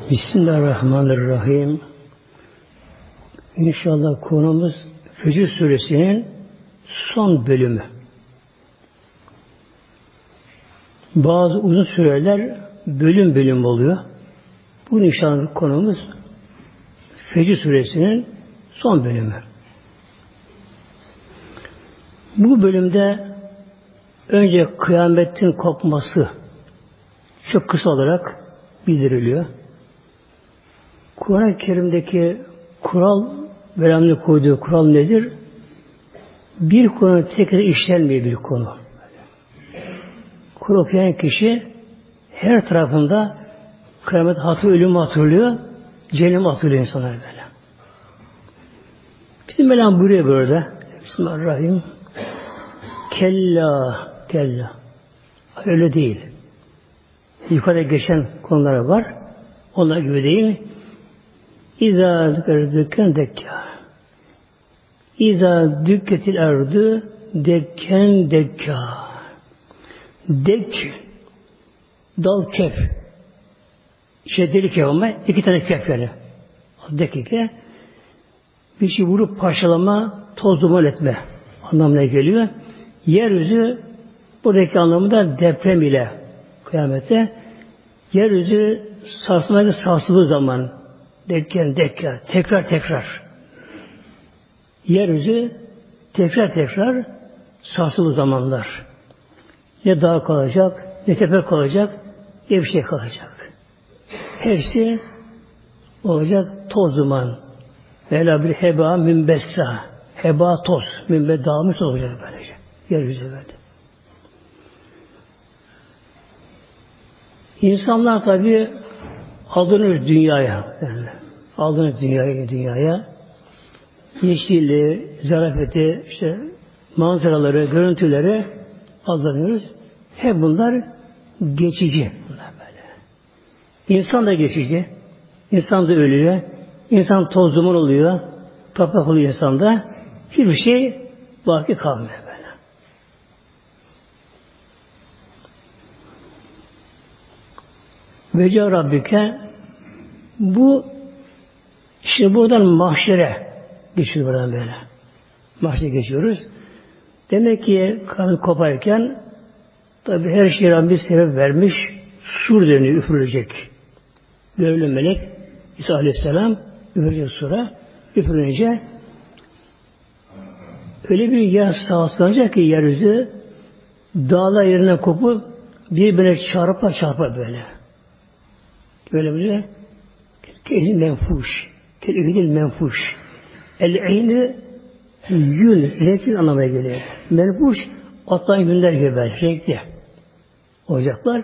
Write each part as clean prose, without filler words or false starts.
Bismillahirrahmanirrahim. İnşallah konumuz Fecr Suresinin son bölümü. Bazı uzun süreler bölüm bölüm oluyor. Bu inşallah konumuz Fecr Suresinin son bölümü. Bu bölümde önce kıyametin kopması çok kısa olarak bildiriliyor. Kur'an-ı Kerim'deki kural, Mevlam'ın koyduğu kural nedir? Bir konu tekrar işlenmiyor bir konu. Kur'an okuyan kişi her tarafında kıyamet hatırlıyor, ölümü hatırlıyor, cehennem hatırlıyor insanlar böyle. Bizim Mevlam buyuruyor böyle. Bismillahirrahmanirrahim. Kella. Öyle değil. Yukarıda geçen konular var. Onlar gibi değil. İzâ dükken dekka. İzâ dükketil erdu dekken dekka. Dek, dal kef. Şeddeli kef ama iki tane kef yani. Dek iki. Bir şey vurup parçalama, toz duman etme anlamına geliyor. Yeryüzü buradaki anlamında deprem ile kıyamette yeryüzü sarsıldığı zaman dekken tekrar yeryüzü tekrar sarsıldığı zamanlar ne dağ kalacak ne tepe kalacak ne bir şey kalacak. Hepsi olacak toz duman. Vela bir heba minbessa. Heba toz. Minbe dağılmış olacak böylece. Yeryüzü böyle. İnsanlar tabi aldınız dünyaya. Aldınız dünyaya. Yeşilliği, zarafeti, işte manzaraları, görüntüleri aldanıyoruz. Hep bunlar geçici. Bunlar böyle. İnsan da geçici. İnsan da ölüyor. İnsan toz duman oluyor. Toprak oluyor insanda. Hiçbir şey baki kalmıyor böyle. Veca Rabbike bu şimdi buradan mahşere geçiyor buradan böyle. Mahşere geçiyoruz. Demek ki kan koparken tabi her şeye Rabbim sebep vermiş. Sur deniyor, üfürülecek. Görevli melek İsa Aleyhisselam üfürülecek sura. Üfürünce öyle bir yer sağlanacak ki yeryüzü dağlar yerine kopup birbirine çarpa böyle. Böyle böyle kelil menfuş. Kelil menfuş. El-eyni yün, renkli anlamaya geliyor. Menfuş, atlan günler gibi böyle, renkli olacaklar.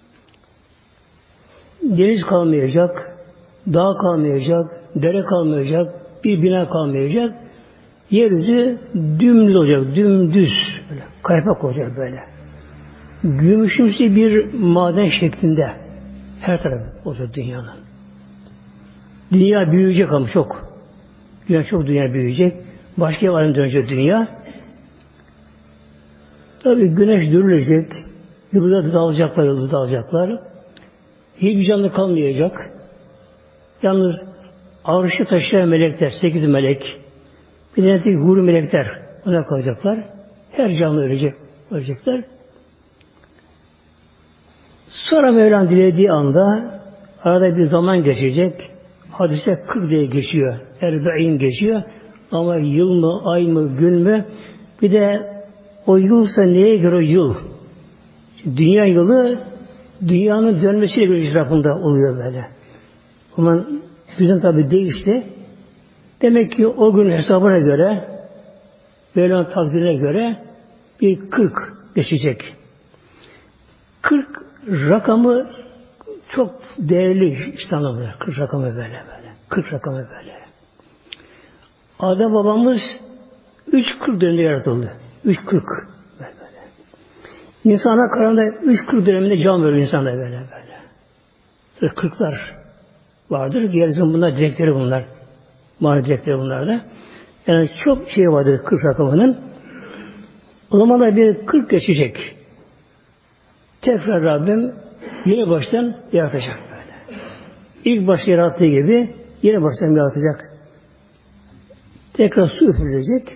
Deniz kalmayacak, dağ kalmayacak, dere kalmayacak, bir bina kalmayacak. Yeryüzü dümdüz olacak, dümdüz. Böyle, kaypak olacak böyle. Gümüşümsü bir maden şeklinde her tarafı olacak dünyanın. Dünya büyüyecek ama çok. Dünya büyüyecek. Başka bir alem dönecek dünya. Tabii güneş dürülecek. Yıldızlar dağılacaklar. Hiçbir canlı kalmayacak. Yalnız arşı taşıyan melekler, 8 melek, bir de huri melekler ona kalacaklar. Her canlı ölecekler. Sonra Mevlam dilediği anda arada bir zaman geçecek. Hadise 40 diye geçiyor. Erbe'in geçiyor. Ama yıl mı, ay mı, gün mü? Bir de o yılsa neye göre o yıl? Dünya yılı dünyanın dönmesiyle göre etrafında oluyor böyle. Ama bizim tabi değişti. Demek ki o gün hesabına göre Mevla'nın takdirine göre bir 40 geçecek. 40 rakamı çok değerli İslam'da. 40 rakamı böyle. 40 rakamı böyle. Adem babamız 3.40 döneminde yaratıldı. 3.40 böyle. İnsana kararında 3.40 döneminde can veriyor insana böyle. Sırf 40'lar vardır. Gerisinin bunlar direkleri bunlar. Mani direkleri bunlar da. Yani çok şey vardır 40 rakamının. O zaman da bir 40 geçecek. Tekrar Rabbim yeni baştan yaratacak böyle. İlk başta yarattığı gibi yine baştan yaratacak. Tekrar su üfürülecek.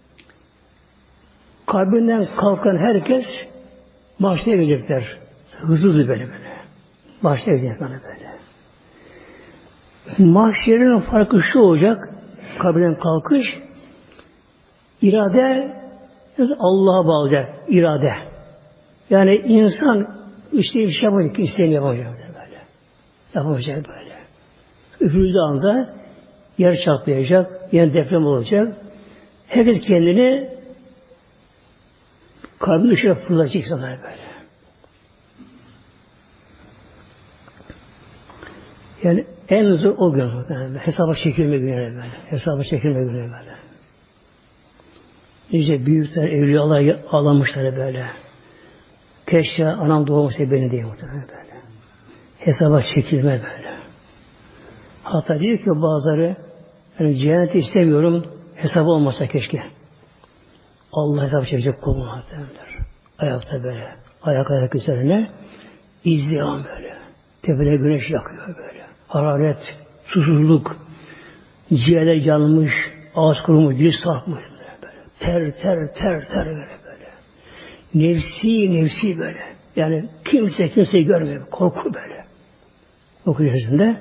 Kabrinden kalkan herkes mahşere gelecekler. Hızlı böyle. Mahşere gelecekler böyle. Mahşerin farkı şu olacak. Kabrinden kalkış irade Allah'a bağlayacak. İrade. Yani insan işte bir şey yapamayacak. İsteğini yapamayacak böyle. Yapamayacak böyle. Üfürüldüğü anda yer çatlayacak. Yani deprem olacak. Herkes kendini kabrin ışığına fırlatacak insanlar böyle. Yani en zor o gün. Yani hesaba çekilme günü böyle. Hesaba çekilme günü böyle. Nice büyükler, evliyalar ağlamışlar böyle. Keşke anam doğmasaydı beni diye muhtemelen böyle. Hesaba çekilme böyle. Hatta diyor ki bazıları yani cenneti istemiyorum, hesabı olmasa keşke. Allah hesap çekecek kulunu muhtemelen. Ayakta böyle. Ayak üzerine izdiham böyle. Tepede güneş yakıyor böyle. Hararet, susuzluk, ciğerler yanmış, ağız kurumuş, dil sarkmış böyle. Ter böyle. Nefsi böyle. Yani kimseyi görmüyor. Korku böyle. Okul içerisinde.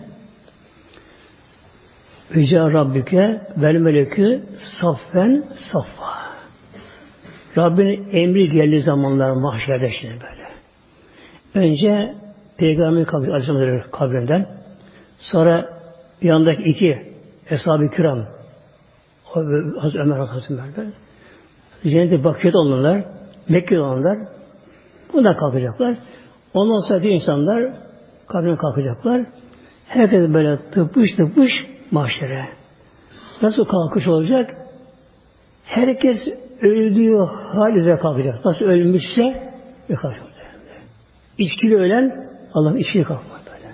Vecâ Rabbüke vel melekü saffen saffa. Rabbinin emri geldiği zamanlar mahşerde şimdi böyle. Önce Peygamber Aleyhisselam'ın kabrinden, sonra yanındaki iki Eshab-ı Kiram, Hazreti Ömer, Hazreti Ömer, cennete bakiyet olanlar, Mekke'de olanlar, bundan kalkacaklar. Ondan sonra diğer insanlar kabrinden kalkacaklar. Herkes böyle tıpış mahşere. Nasıl kalkış olacak? Herkes öldüğü halde kalkacak. Nasıl ölmüşse kalkacak. İçkili ölen Allah'ın içkili kalkmaz böyle.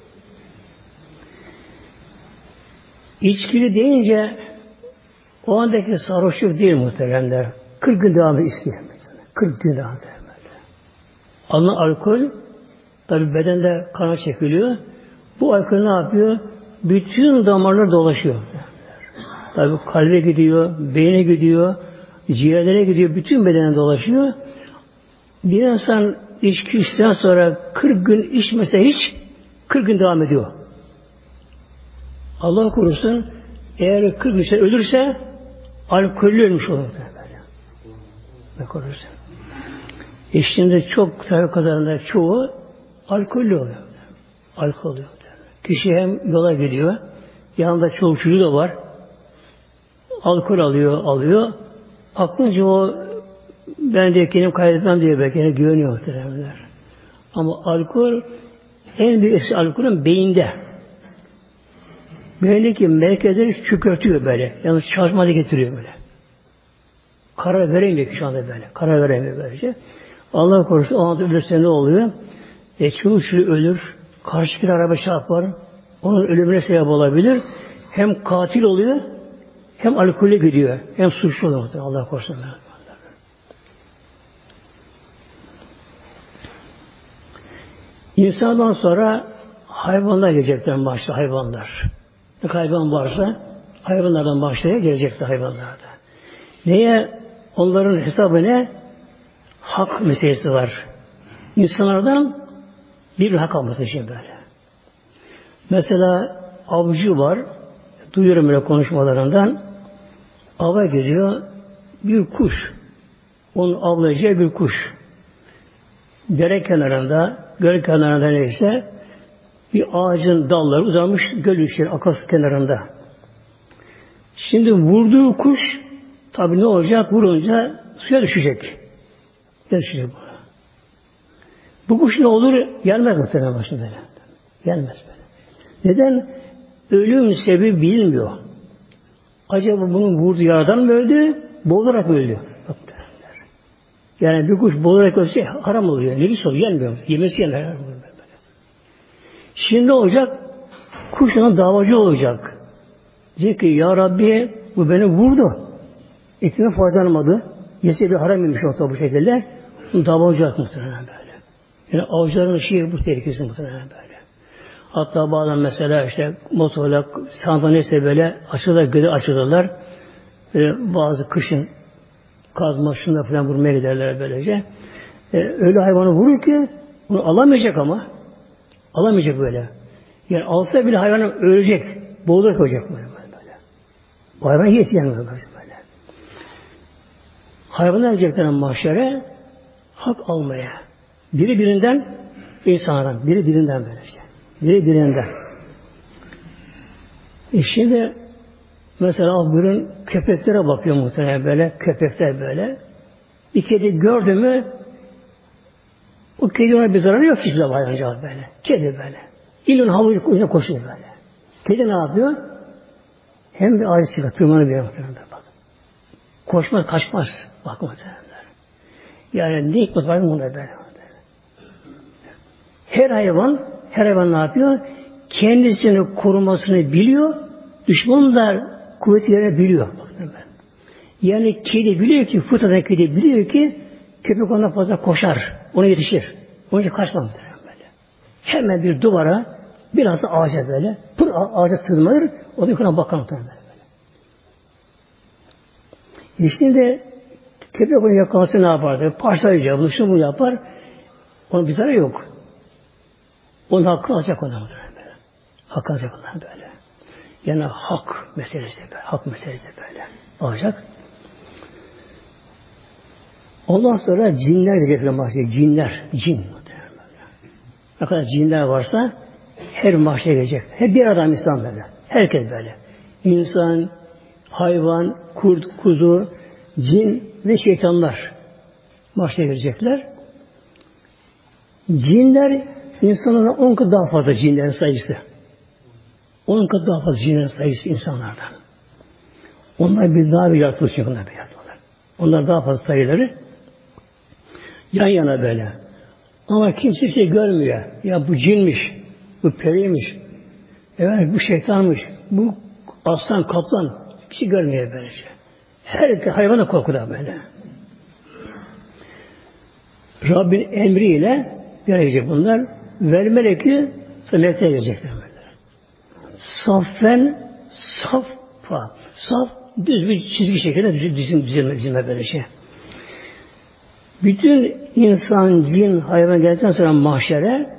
İçkili deyince o andaki sarhoşluk değil muhteremler. 40 gün devam ediyor içki. 40 gün devam ediyor. Alınan alkol tabi bedende kana çekiliyor. Bu alkol ne yapıyor? Bütün damarlar dolaşıyor. Tabi kalbe gidiyor, beyne gidiyor, ciğerlere gidiyor, bütün bedene dolaşıyor. Bir insan içki içtikten sonra 40 gün içmese hiç 40 gün devam ediyor. Allah korusun eğer 40 gün ölürse alkollü ölmüş olur. Ne korusun. İçtiğinde çok tabi kazalarında çoğu alkollü oluyor. Alkol oluyor. Kişi hem yola gidiyor, yanında çoğu çocuğu da var. Alkol alıyor. Aklınca o ben de kendim kaybetmem diye belki güveniyor muhtemelenler. Ama alkol en büyük eksi alkolün beyinde. Beyindeki merkezleri çökertiyor böyle. Yalnız çalışmada getiriyor böyle. Karar veremiyor ki şu anda böyle. Karar veremiyor böylece. Allah korusun o anda ölürse ne oluyor? Çoğu ölür. Karşı bir araba çarpar. Onun ölümüne sebep olabilir. Hem katil oluyor hem alkolle gidiyor. Hem suçlu oluyor. Allah korusun. İnsandan sonra hayvanlar gelecekler başta hayvanlar. Ne hayvan varsa hayvanlardan başlaya gelecekler hayvanlarda. Neye? Onların hesabı ne? Hak meselesi var. İnsanlardan bir hak alması için böyle. Mesela avcı var. Duyuyorum böyle konuşmalarından. Ava gidiyor. Bir kuş. Onun avlayacağı bir kuş. Dere kenarında, göl kenarında neyse bir ağacın dalları uzanmış göl içeri, akarsu kenarında. Şimdi vurduğu kuş tabi ne olacak? Vurunca suya düşecek. Düşecek bu. Bu kuş ne olur? Gelmez muhtemelen başında böyle. Gelmez böyle. Neden? Ölüm sebebi bilinmiyor. Acaba bunun vurduğu yaradan mı öldü? Boğularak mı öldü? Yani bir kuş boğularak ölse haram oluyor. Nelis oluyor. Yenmiyor. Yemesi yenir. Şimdi ne olacak? Kuş ona davacı olacak. Diyecek ki ya Rabbi bu beni vurdu. Etime faydalanmadı. Yese bir haram yemiş olsa bu şekilde. Davacı olacak muhtemelen böyle. Yani avcıların şeyi bu tehlikesi muhtemelen böyle. Hatta bazen mesela işte motorla, sandalyesi böyle açılırlar, göle açılırlar. Bazı kışın kazma şunda falan vurmaya giderler böylece. Öyle hayvanı vurur ki bunu alamayacak ama. Alamayacak böyle. Yani alsa bile hayvanı ölecek. Boğulur koyacak böyle. O hayvan yetişen böyle. Hayvanlar gelecekler mahşere hak almaya. Biri birinden insanlardan. Biri birinden böylece. Biri birinden. Şimdi mesela bugün köpeklere bakıyor muhtemelen böyle. Köpekler böyle. Bir kedi gördü mü o kedi ona bir zararı yok hiçbir hayvancağız böyle. Kedi böyle. İlin havucu ucuna koşuyor böyle. Kedi ne yapıyor? Hem bir ağaç çıkıyor. Tırmanı bir muhtemelen bak. Koşmaz, kaçmaz. Bak muhtemelen. Yani ne hikmet var bunda böyle. Her hayvan ne yapıyor? Kendisini korumasını biliyor. Düşmanın da kuvveti yerini biliyor. Yani kedi biliyor ki, fırtınadan kedi biliyor ki köpek ondan fazla koşar. Ona yetişir. Onun için kaçmam böyle. Hemen bir duvara, biraz da ağaca böyle. Ağaca tırmanır. O da yukarıdan bakar böyle. Şimdi köpek onu yakalarsa ne yapardı? Parçalayacak, bunu yapar. Onun bir zararı yok. Onun hakkı alacak ona böyle. Hakkı alacak ona böyle. Yani hak meselesi böyle. Hak meselesi böyle. Alacak. Ondan sonra cinler gelecekler mahşere. Cin. Ne kadar cinler varsa her mahşere gelecek. Hep bir adam insan böyle. Herkes böyle. İnsan, hayvan, kurt, kuzu, cin ve şeytanlar mahşere gelecekler. Cinler insanlardan 10 kat daha fazla cinlerin sayısı. 10 kat daha fazla cinlerin sayısı insanlardan. Onlar bir daha bir yaratılış yok. Onlar daha fazla sayıları yan yana böyle. Ama kimse bir şey görmüyor. Ya bu cinmiş, bu periymiş, evet bu şeytanmış, bu aslan, kaplan bir şey görmüyor böylece. Her hayvana korkuda böyle. Rabbin emriyle gelecek bunlar. Vel meleki melekler gelecekler böyle. Saffen saffa. Saf düz bir çizgi şeklinde dizilme böyle şey. Bütün insan, cin, hayvan geldikten sonra mahşere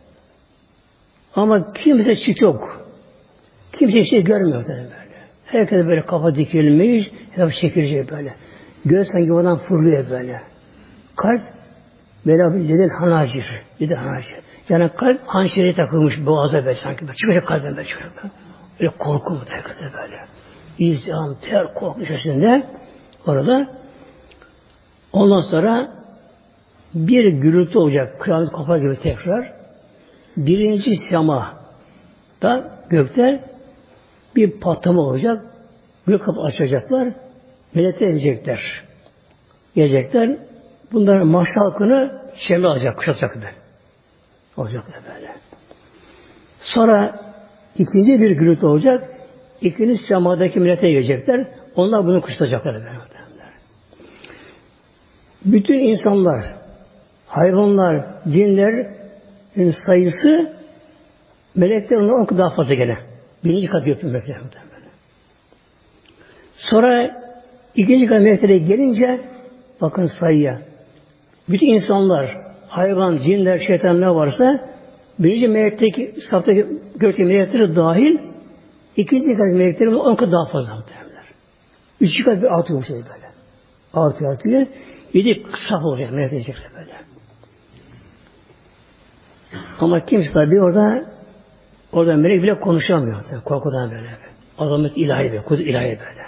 ama kimse çık yok. Kimse bir şey görmüyor böyle. Herkes böyle kafa dikilmiş, hesap çekilecek böyle. Göz sanki oradan fırlıyor böyle. Kalp böyle bir dedin hanacir. Yani kalp hançeri takılmış boğaza böyle sanki. Çıkacak kalbden böyle çıkacak. Öyle korku mu herkese böyle. İzdiham, ter, korku içerisinde orada. Ondan sonra bir gürültü olacak. Kıyamet kopar gibi tekrar. Birinci sema da gökte bir patlama olacak. Gök kapı açacaklar. Melekler gelecekler. Bunların mahşer halkını çemre alacak, kuşatacak böyle. Olacaklar böyle. Sonra ikinci bir gürültü olacak. İkinci semadaki melekler gelecekler. Onlar bunu kuşatacaklar böyle. Bütün insanlar, hayvanlar, cinlerin sayısı melekler ondan 10 kat daha fazla gene. Birinci kat götürür melekler. Sonra ikinci kat meleklere gelince bakın sayıya. Bütün insanlar, hayvan, cinler, şeytan ne varsa birinci melekteki, saftaki gökteki melekleri dahil ikinci kat melekleri 10 kat daha fazla muhtemelenler. Üçüncü kat bir artıyor şey böyle. Artıyor. Yedi saf olacak, melek edecekler böyle. Ama kimse tabi orada melek bile konuşamıyor. Tabii, korkudan böyle. Azamet ilahi böyle, kudret ilahi böyle.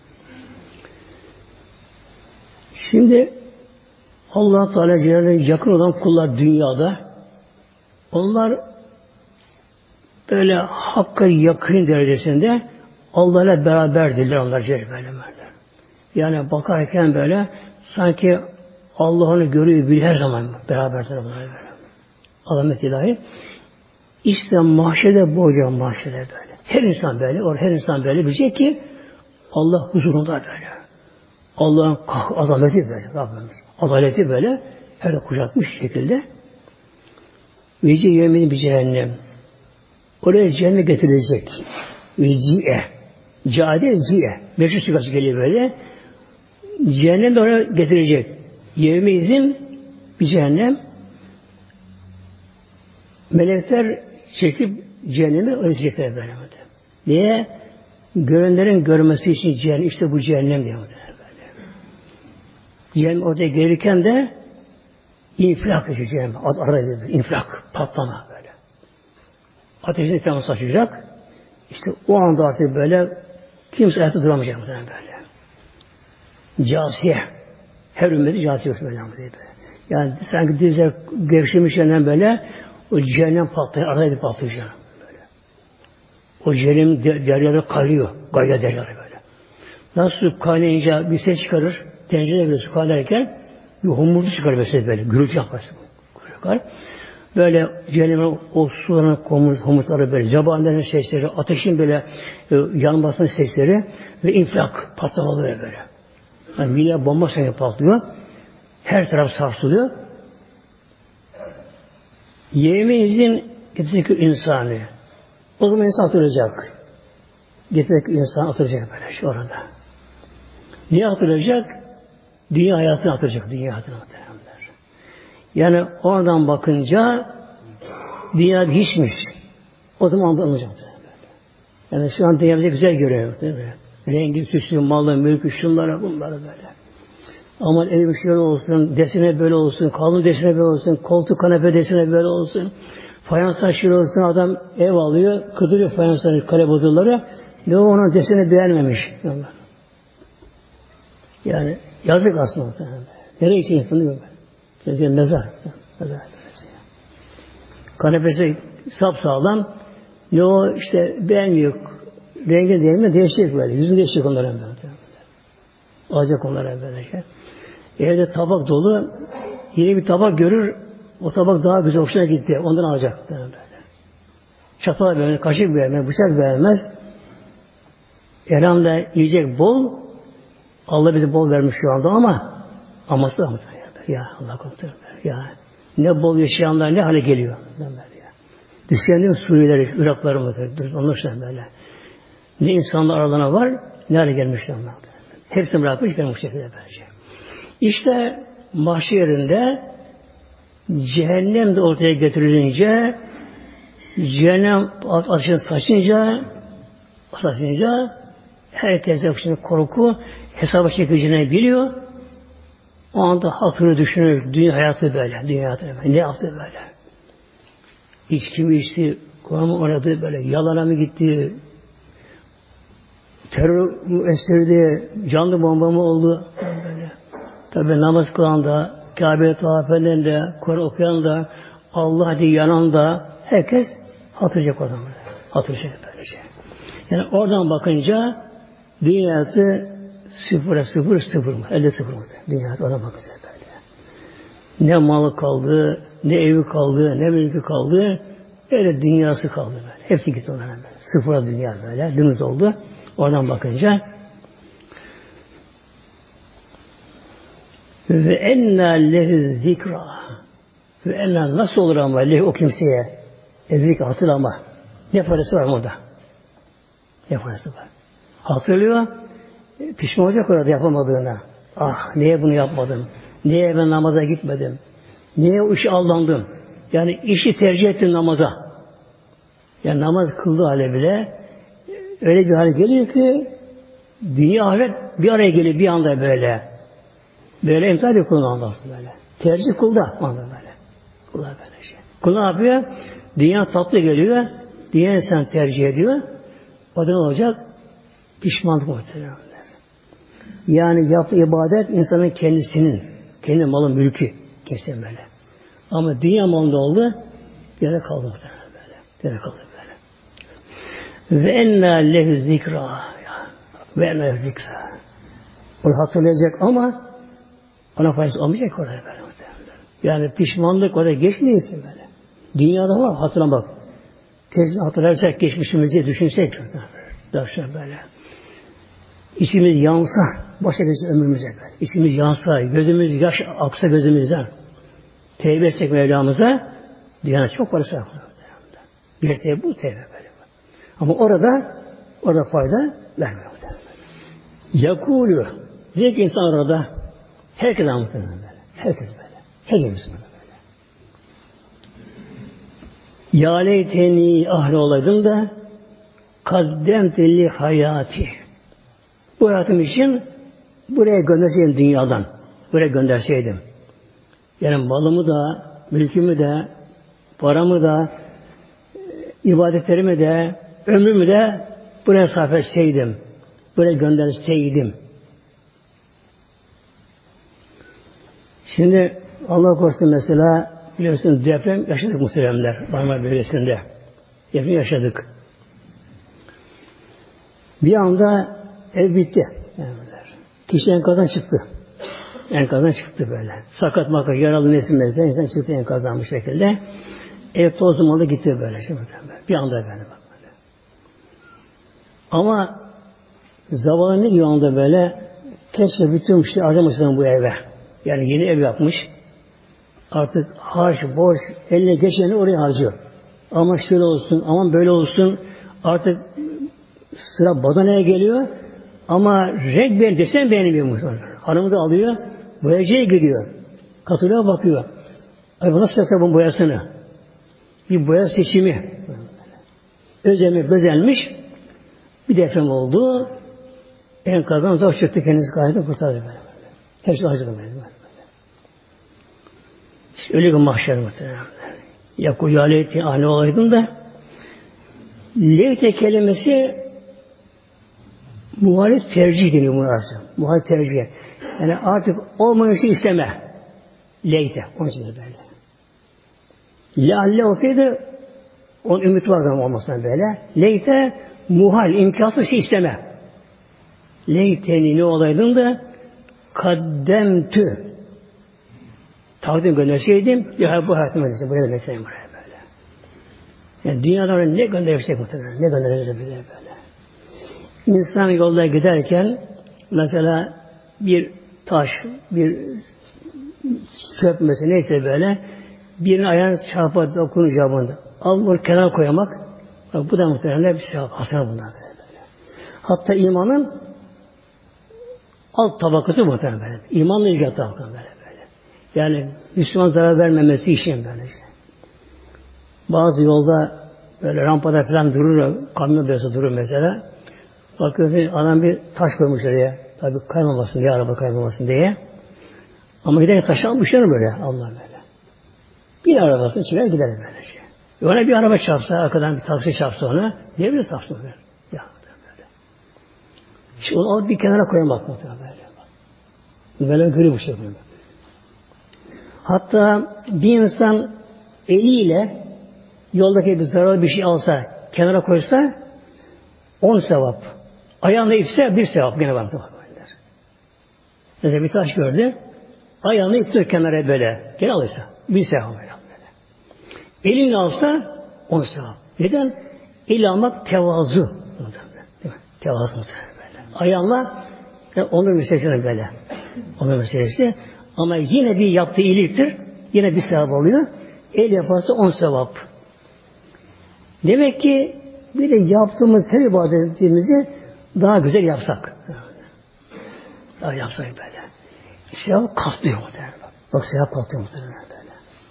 Şimdi Allah Teala Celaluhu'ya yakın olan kullar dünyada onlar böyle hakka yakın derecesinde Allah'la beraberdirler onlar böyle. Yani bakarken böyle sanki Allah onu görüyor, biliyor her zaman beraberdir bunlar böyle. Azamet ilahi. İşte mahşede bu hocam mahşede böyle. Her insan böyle bilecek ki Allah huzurunda böyle. Allah'ın azameti böyle. Rabbimiz. Adaleti böyle. Her de kuşatmış şekilde. Vece yemin bir cehennem. Oraya cennet getirilecek. Ve ci'e. Cade ci'e. Meşhur sigası geliyor böyle. Cehennem de oraya getirecek. Yevme izin bir cehennem. Melekler çekip cehennemi ölecekler böyle. Niye? Görenlerin görmesi için cehennem. İşte bu cehennem diyor. Böyle. Cehennem oraya gelirken de infilak ediyor cehennem. Arada infilak, patlama böyle. Ateşin etrafına saçacak. İşte o anda artık böyle kimse ayakta duramayacak böyle. Casiye. Her ümmeti casiye olsun böyle. Yani sanki dizler gevşemiş yerden böyle o cehennem patlıyor. Arada bir patlıyor cehennem böyle. O cehennem deryaları kaynıyor. Gayya deryaları böyle. Nasıl kaynayınca bir ses çıkarır. Tencereye göre su kaynarken bir homurtu çıkarır bir ses böyle. Gürültü yaparsın. Böyle cehennemin o suların homurtları böyle, zebanilerin sesleri, ateşin böyle yanmasının sesleri ve infilak patlamalı böyle. Yani milyar bomba sayı patlıyor. Her taraf sarsılıyor. Yemeğizin getirecek insanı. O zaman insan atılacak. Getirecek insan atılacak böyle şu orada. Niye atılacak? Dünya hayatını atılacak. Dünya hayatını atılacak. Yani oradan bakınca dünya hiçmiş. O zaman da alacaktır. Yani şu an dünyamızda güzel görüyor. Rengi, süslü, malı, mülkü, şunlara, bunlara böyle. Aman evi şöyle olsun, desene böyle olsun, kalın desene böyle olsun, koltuk kanepe desene böyle olsun, fayanslar şöyle olsun, adam ev alıyor, kırdırıyor fayansları, kale bodurları, ve onun desene beğenmemiş. Yani yazık aslında. Nereye için insanı böyle? Mezar. Kanepesi sapsağlam. Ne o işte beğenmiyor. Rengi değişmiyor. Değişecek böyle. Yüzün değişecek onlara böyle. Alacak onlara böylece. Evde tabak dolu. Yeni bir tabak görür. O tabak daha güzel hoşuna gitti. Ondan alacak. Böyle. Çatal beğenmez. Kaşık beğenmez. Bıçak beğenmez. Elhamda yiyecek bol. Allah bize bol vermiş şu anda ama aması da ya Allah korusun. Ya ne bol yaşayanlar ne hale geliyor. Düşenlerin Suriyelileri, Irakları mıdır? Onlar işte böyle. Ne insanlar aralarına var, ne hale gelmişler onlar. Hepsini bırakmış gelmiş şekilde bence. İşte mahşer yerinde cehennem de ortaya getirilince cehennem ateşini saçınca herkes yapışını korku hesaba çekeceğini biliyor. O anda hatırı düşünür. Dünya hayatı böyle. Dünya hayatı böyle. Ne yaptı böyle? İçki mi içti? Kur'an mı oynadı böyle? Yalana mı gitti? Terör mü estirdi? Canlı bomba mı oldu? Böyle. Tabi namaz kılan da, Kabe'ye tavaf eden de, Kur'an okuyan da, Allah diye yanan da herkes hatırlayacak o zaman. Hatırlayacak böylece. Yani oradan bakınca dünya hayatı sıfır mı? 50 sıfır mı? Dünya hayatı oradan bakınca böyle. Ne malı kaldı, ne evi kaldı, ne mülkü kaldı, öyle dünyası kaldı böyle. Hepsi gitti onların böyle. Sıfıra dünya böyle. Dümdüz oldu. Oradan bakınca ve enna lehu zikra ve enna nasıl olur ama lehu o kimseye zikra hatırlama. Ne faydası var orada? Ne faydası var? Hatırlıyor, pişman olacak orada yapamadığına. Ah niye bunu yapmadım? Niye ben namaza gitmedim? Niye o işe aldandım? Yani işi tercih ettim namaza. Yani namaz kıldığı hale bile öyle bir hale geliyor ki dünya ahiret bir araya geliyor bir anda böyle. Böyle emsal bir kulu anlatsın böyle. Tercih kulda anlatsın böyle. Kulda böyle şey. Kul ne yapıyor? Dünya tatlı geliyor. Dünya insan tercih ediyor. O da ne olacak? Pişmanlık muhtemelen. Yani yaptığı ibadet insanın kendisinin, kendi malı mülkü kesin böyle. Ama dünya malında oldu, yere kaldı muhtemelen böyle. Yere kaldı böyle. Ve enna lehu zikra. Ve enna lehu zikra. Onu hatırlayacak ama ona faydası olmayacak orada böyle. Yani pişmanlık orada geçmiyor ki böyle. Dünyada var hatırlamak. Kesin hatırlarsak geçmişimizi düşünsek dersen böyle. İçimiz yansa, başa geçse ömrümüze böyle. İçimiz yansa, gözümüz yaş aksa gözümüzden. Tevbe etsek Mevlamıza, dünyada çok parası var. Bir tevbe bu tevbe böyle. Ama orada fayda vermiyor. Yakulü. Diyecek insan orada herkes anlatır böyle. Herkes böyle. Herkes böyle. Ya leyteni ahli olaydım da kaddemteli hayati. Bu hayatım için buraya gönderseydim dünyadan. Buraya gönderseydim. Yani malımı da, mülkümü de, paramı da, ibadetlerimi de, ömrümü de buraya sarf etseydim. Buraya gönderseydim. Şimdi Allah korusun mesela biliyorsunuz deprem yaşadık muhteremler. Marmara bölgesinde. Deprem yaşadık. Bir anda ev bitti. Kişi enkazdan çıktı. Enkazdan çıktı böyle. Sakat makat yaralı nesilmezden insan çıktı enkazdan bu şekilde. Ev toz dumanlı gitti böyle. Şimdi bir anda böyle bak böyle. Ama zavallı ne diyor anda böyle? Keşke bütün şey harcamışlar bu eve. Yani yeni ev yapmış. Artık harç, borç, eline geçeni oraya harcıyor. Ama şöyle olsun, aman böyle olsun. Artık sıra badanaya geliyor. Ama renk beğen desen beğenmiyor muhtemelen. Hanımı da alıyor. Boyacıya gidiyor. Katılığa bakıyor. Ay bu nasıl yapsa bunun boyasını? Bir boya seçimi. Özenmiş, bezenmiş. Bir deprem oldu. Enkazdan zor çıktı kendisi kaydı kurtardı böyle. Hepsi acıdı böyle. İşte öyle bir mahşer muhtemelen. Yakul yaleyti ahli olaydım da levte kelimesi muhalif tercih deniyor bunu artık. Muhalif tercih. Yani artık olmayan şey isteme. Leyte. Onun için böyle. Lealle olsaydı onun ümit var zaman olmasına böyle. Leyte muhal, imkansız şey isteme. Leyteni ne olaydın da kaddemtü takdim gönderseydim ya bu hayatıma desem buraya gönderseydim buraya böyle. Yani dünyadan ne gönderecek muhtemelen? Ne gönderecek bize böyle? İnsan yolda giderken mesela bir taş, bir çöp mesela neyse böyle birinin ayağını çarpar dokununca bunda. Al bunu kenara koyamak. Bak, bu da muhtemelen bir şey hasar bunlar böyle. Hatta imanın alt tabakası muhtemelen böyle. İmanla ilgili tabakası böyle. Yani Müslüman zarar vermemesi için böyle. Bazı yolda böyle rampada falan durur, kamyon beyazı durur mesela. Bakıyorsun adam bir taş koymuş oraya. Tabii kaymamasın diye, araba kaymamasın diye. Ama giderek taşı almışlar böyle. Allah böyle. Bir arabasını çıkar gider böyle şey. Ona bir araba çarpsa, arkadan bir taksi çarpsa ona, diye bir taksi böyle. Ya böyle. İşte onu bir kenara koyamak muhtemelen böyle. Böyle görüyor bu şey böyle. Hatta bir insan eliyle yoldaki bir zararlı bir şey alsa, kenara koysa 10 sevap. Ayağında itse 1 sevap gene var. Mesela bir taş gördü, ayağını itiyor kenara böyle. Gene alırsa 1 sevap böyle. Elini alsa 10 sevap. Neden? El almak tevazu. Tevazu böyle. Ayağınla onur meselesi böyle. Onur meselesi. Ama yine bir yaptığı iyiliktir. Yine bir sevap oluyor. El yaparsa 10 sevap. Demek ki bir de yaptığımız her ibadetimizi daha güzel yapsak. Daha yapsak böyle. Sevap katlıyor muhtemelen. Bak sevap katlıyor muhtemelen böyle.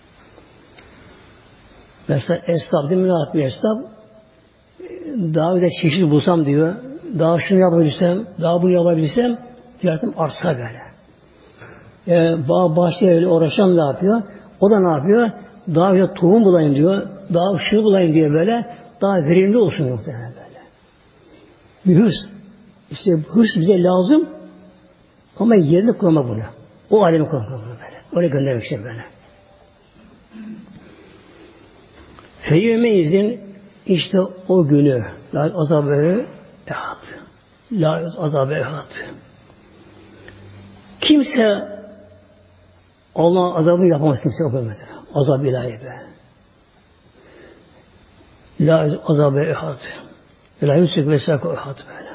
Mesela esnaf değil mi? Ne yapıyor esnaf? Daha güzel çeşit bulsam diyor. Daha şunu yapabilsem, daha bunu yapabilsem ticaretim artsa böyle. Bağ bahçeyle uğraşan ne yapıyor? O da ne yapıyor? Daha güzel tohum bulayım diyor. Daha şunu bulayım diye böyle. Daha verimli olsun muhtemelen böyle. Bir hırs. İşte hırs bize lazım ama yerini koyma bunu. O alemi koyma bunu böyle. Oraya göndermek için böyle. Feyyumeyizin işte o günü la azabı ehad. La azabı ehad. Kimse Allah'ın azabını yapamaz kimse o böyle. Azab ilahi be. La azabı ehad. La yusuk ve sakı ehad böyle.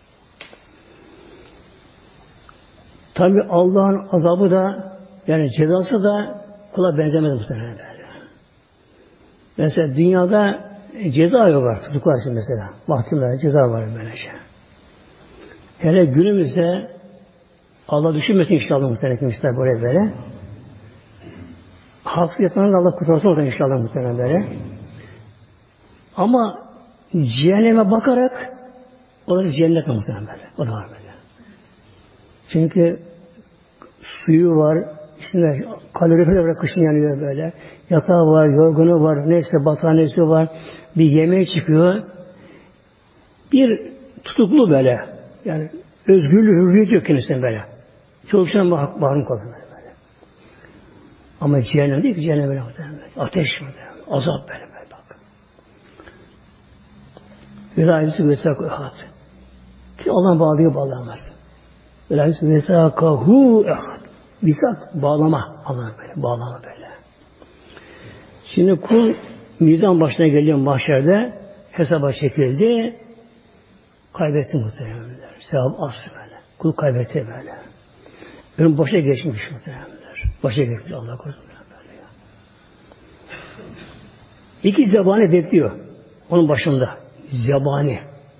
Tabi Allah'ın azabı da yani cezası da kula benzemez muhtemelen böyle. Mesela dünyada cezaevi var. Tutuklar için mesela. Mahkumlar ceza var böylece. Hele günümüzde Allah düşünmesin inşallah muhtemelen böyle böyle. Haksız yatanın Allah kurtarsın oradan inşallah muhtemelen böyle. Ama cehenneme bakarak orası cennet muhtemelen böyle. O da var böyle. Çünkü suyu var, içinde kalorifer var, kışın yanıyor böyle. Yatağı var, yorgunu var, neyse battaniyesi var. Bir yemeğe çıkıyor. Bir tutuklu böyle. Yani özgürlüğü, hürriyet yok kendisine böyle. Çoğu kişiden mahrum kalıyor böyle. Ama cehennem değil ki cehennem böyle. Ateş muhtemelen. Azap böyle bak. Velayeti vesakahu ehad. Ki Allah'ın bağlıyor bağlanmaz. Velayeti vesakahu ehad. Visak bağlama. Allah'ın böyle. Bağlama böyle. Şimdi kul mizan başına geliyor mahşerde hesaba çekildi. Kaybetti muhtemelen. Sevap az böyle. Kul kaybetti böyle. Benim boşa geçmiş muhtemelen. Başa geçmiş Allah korusun. İki zebani bekliyor. Onun başında. Zebani.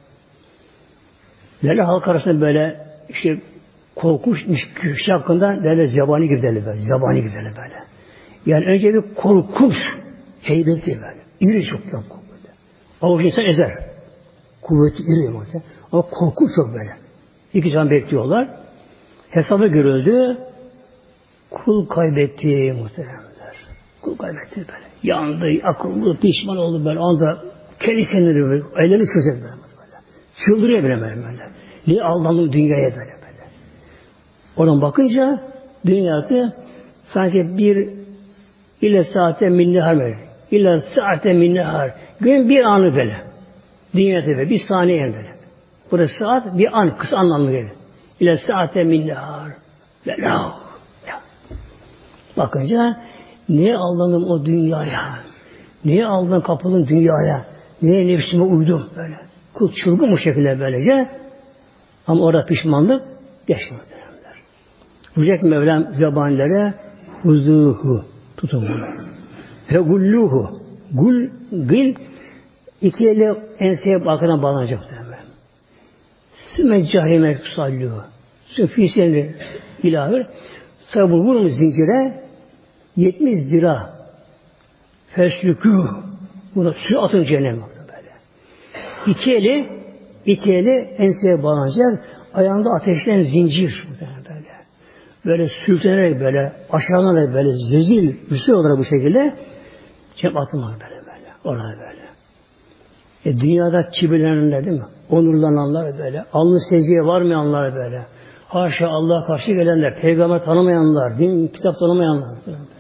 Böyle halk arasında böyle işte korkunç kişi hakkında böyle zebani gibi derler böyle. Zebani gibi derler böyle. Yani önce bir korkunç heybetli böyle. İri çok böyle. Avuç insan ezer. Kuvveti iri muhtemelen. Ama korkunç çok böyle. İki zaman bekliyorlar. Hesabı görüldü. Kul kaybetti muhtemelenler. Kul kaybetti böyle. Yandı, akıllı, pişman oldu böyle. Anda kendi kendine böyle. Ellerini çözer böyle. Çıldırıyor böyle. Niye aldandım dünyaya böyle. Oradan bakınca dünyası sanki bir ile saate minnehar böyle. İlle saate minnehar. Gün bir anı böyle. Dünyada böyle. Bir saniye böyle. Burası saat bir an. Kısa anlamlı gelir. İlle saate minnehar. Velahu. Bakınca niye aldandım o dünyaya? Niye aldandım kapıldım dünyaya? Niye nefsime uydum böyle? Kul çılgın bu şekilde böylece. Ama orada pişmanlık geçmedi. Buyacak Mevlam zebanilere huzuhu tutun bunu. Ve gulluhu. Gul iki elle enseye arkadan bağlanacak. Sümme cahime salluhu. Süfiseni ilahir. Sabır vurmuş zincire 70 lira feslükü buna su atın cehennem böyle. İki eli enseye bağlanacak. Ayağında ateşten zincir böyle. Böyle sürtünerek böyle aşağılanarak böyle zezil rüsve olarak bu şekilde cem atılmak böyle. Orada böyle. Dünyada kibirlenenler değil mi? Onurlananlar böyle. Alnı secdeye varmayanlar böyle. Haşa Allah'a karşı gelenler, peygamber tanımayanlar, din, kitap tanımayanlar.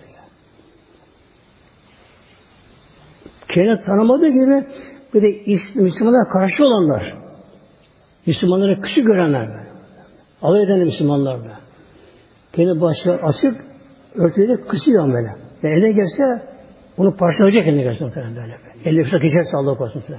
Kendini tanımadığı gibi bir de Müslümanlara karşı olanlar. Müslümanları küçük görenler böyle. Alay eden Müslümanlar böyle. Kendi başı açık, örtüyle kısıyor böyle. Yani eline gelse onu parçalayacak eline gelse böyle. Elle fırsat geçerse Allah korusun böyle.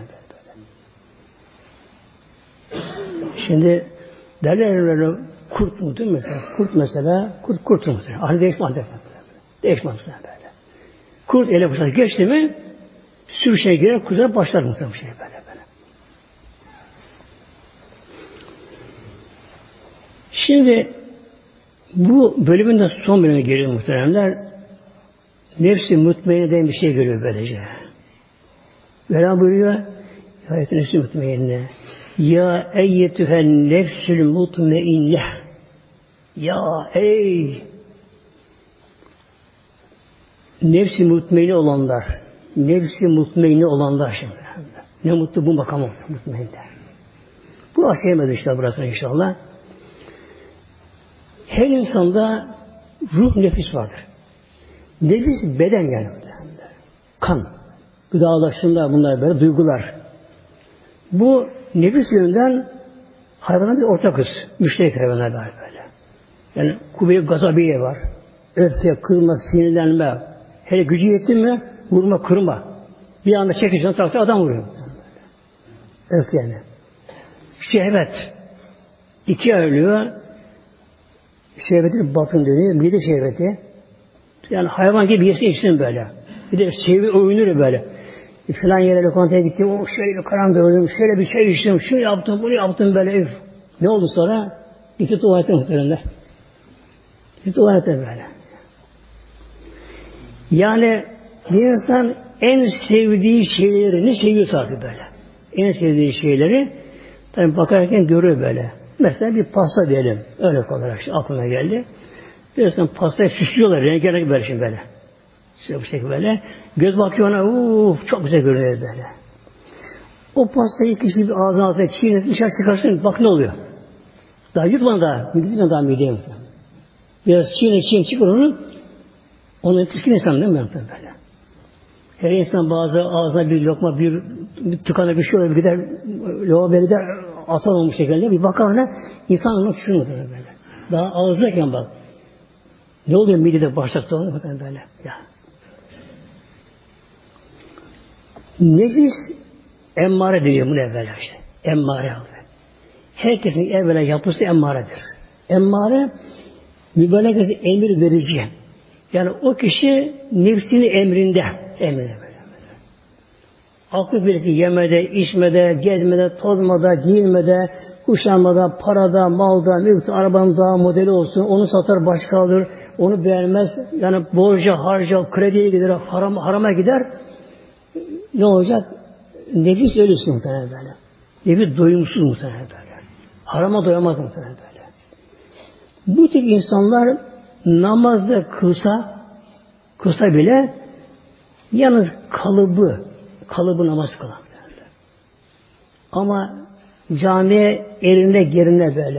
Şimdi derler böyle kurt mu değil mi mesela? Kurt mu mesela? Ahli değişmez böyle. Kurt ele fırsat geçti mi sürüşe girer, kuzeye başlar muhtemelen bir şey böyle. Şimdi bu bölümün de son bölümüne geliyor muhteremler. Nefsi mutmainne diye bir şey görüyor böylece. Mevlam buyuruyor ayet-i nefsi mutmainne. Ya eyyetühen nefsül mutmainne. Ya ey nefsi mutmainne olanlar. Nefsi mutmainne olanlar şimdi. Ne mutlu bu makamı mutmainne. Bu aşamaydı işte burası inşallah. Her insanda ruh nefis vardır. Nefis beden yani. Kan. Gıdalaşımlar bunlar böyle duygular. Bu nefis yönünden hayvanın bir ortakız. Müşterek hayvanlar var böyle. Yani kuvvet gazabiye var. Öfke, kırma, sinirlenme. Hele gücü yetti mi vurma, kırma. Bir anda çekişten taktı adam vuruyor. Öfke yani. Şehvet. İkiye ayrılıyor. Şehvetin batın dönüyor. Mide şehveti. Yani hayvan gibi yesin içsin böyle. Bir de şehvet oyunur böyle. Falan yere lokantaya gittim. O şöyle bir karam gördüm. Şöyle bir şey içtim. Şunu yaptım, bunu yaptım böyle. Ne oldu sonra? Gitti tuvalete muhtemelen. Gitti tuvalete böyle. Yani bir insan en sevdiği şeyleri ne seviyorsa artık böyle. En sevdiği şeyleri tabii bakarken görüyor böyle. Mesela bir pasta diyelim. Öyle olarak işte aklına geldi. Biliyorsun pastayı süslüyorlar. Rengarenk böyle şimdi böyle. İşte bu şekilde böyle. Göz bakıyor ona. Çok güzel görünüyor böyle. O pastayı kişi bir ağzına alsa çiğnesi dışarı çıkarsın. Bak ne oluyor. Daha yutmadan daha. Gitmeden daha mideye mi? Biraz çiğne çıkar onu. Onu yetişkin insan değil mi? Böyle. Her insan bazı ağzına bir lokma, bir tıkanır bir şey olur, bir gider, lavaboya gider, atalım şekilde bir bakar ona, insan onu sığmıyor böyle. Daha ağızdayken bak. Ne oluyor midede, bağırsakta onu bakın böyle. Ya. Nefis emmare diyor bunu evvela işte. Emmare abi. Herkesin evvela yapısı emmaredir. Emmare mübalağası emir verici. Yani o kişi nefsini emrinde böyle. Aklı bilir ki yemede, içmede, gezmede, tozmada, giyinmede, kuşanmada, parada, malda, mülkte, arabanın daha modeli olsun, onu satar başka alır, onu beğenmez, yani borca, harca, krediye gider, harama gider. Ne olacak? Nefis ölüsü muhtemelen böyle. Nefis doyumsuz muhtemelen böyle. Harama doyamaz muhtemelen böyle. Bu tip insanlar namazda kılsa bile yalnız kalıbı namaz kılar. Ama camiye elinde gerine böyle.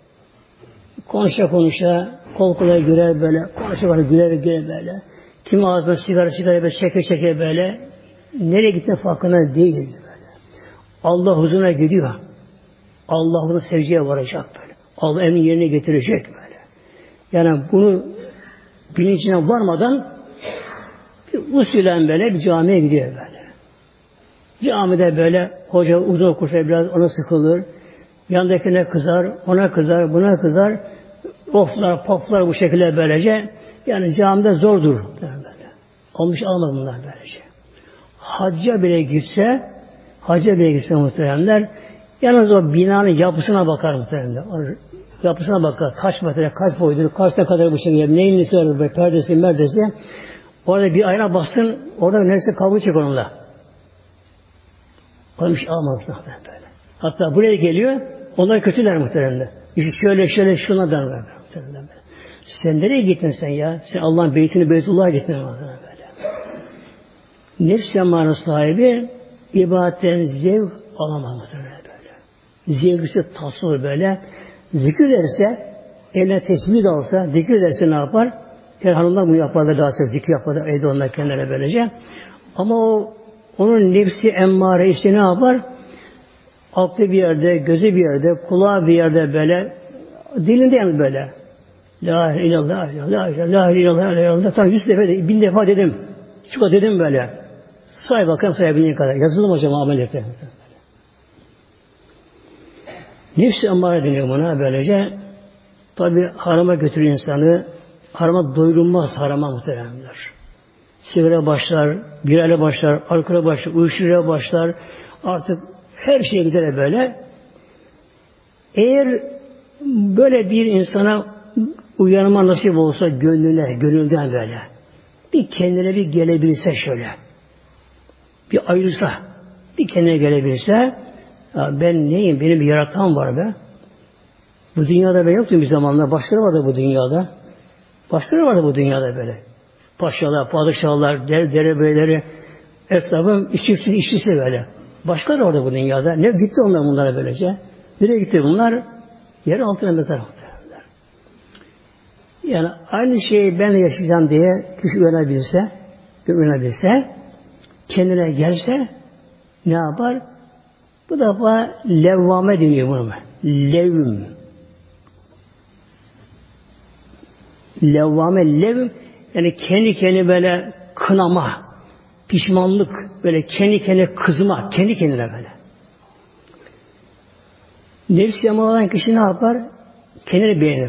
Konuşa kol kola güler böyle. Konuşa güler böyle. Kim ağzına sigara böyle çeke böyle. Nereye gittiğine farkında değil böyle. Allah huzuruna gidiyor. Allah onu secdeye varacak böyle. Allah emrini yerine getirecek böyle. Yani bunu bilincine varmadan usulen böyle bir camiye gidiyor böyle. Camide böyle hoca uzun okursa biraz ona sıkılır. Yandakine kızar, ona kızar, buna kızar. Oflar, poplar bu şekilde böylece. Yani camide zor durur. Böyle. Olmuş almaz bunlar böylece. Hacca bile gitse muhteremler, yalnız o binanın yapısına bakar muhteremler. Yapısına bakar. Kaç metre, kaç boydur, kaç ne kadar bu şekilde, neyin nesi var, perdesi, merdesi. Orada bir ayna bassın, orada neresi kavga çek onunla. Olmuş almaz böyle. Hatta buraya geliyor, onlar kötüler muhteremler. İşte şöyle şuna der böyle. Sen nereye gittin sen ya? Sen Allah'ın beytini Beytullah'a gittin böyle. Nefs zamanı sahibi ibadetten zevk alamaz böyle. Zevkisi tasvır böyle. Zikir ederse, eline tesbih de alsa, zikir ederse ne yapar? Yani hanımlar bunu yaparlar, daha çok zikir yaparlar, evde onlar kendilerine böylece. Ama onun nefsi emmare işte ne yapar? Aklı bir yerde, gözü bir yerde, kulağı bir yerde böyle, dilinde yani böyle. La ilahe illallah, la ilahe illallah, la ilahe illallah. Tam 100 defa, 1000 defa dedim. Çok dedim böyle. Say bakalım sayabildiğin kadar. Yazılım hocam ameliyete. Nefs-i emmare deniyor buna böylece. Tabi harama götürür insanı. Harama doyurulmaz harama muhteremler. Sigara başlar, birayla başlar, alkole başlar, uyuşturucuya başlar. Artık her şeye gider böyle. Eğer böyle bir insana uyanma nasip olsa gönlünden böyle. Bir kendine bir gelebilse şöyle. Bir ayrılsa, bir kendine gelebilse, ya ben neyim, benim bir yaratan var be. Bu dünyada ben yoktum bir zamanlar, başkaları vardı bu dünyada. Başkaları vardı bu dünyada böyle. Paşalar, padişahlar, derebeyleri, esnafın işçisi böyle. Başkaları vardı bu dünyada. Ne gitti onlar bunlara böylece? Nereye gitti bunlar? Yer altına mezar muhtemelen. Yani aynı şeyi ben de yaşayacağım diye kişi öğrenebilse, kendine gelse ne yapar? Bu defa levvame deniyor bunu. Levvame yani kendi kendine böyle kınama, pişmanlık, böyle kendi kendine kızma, kendi kendine böyle. Nefs yamağı olan kişi ne yapar? Kendini beğenir.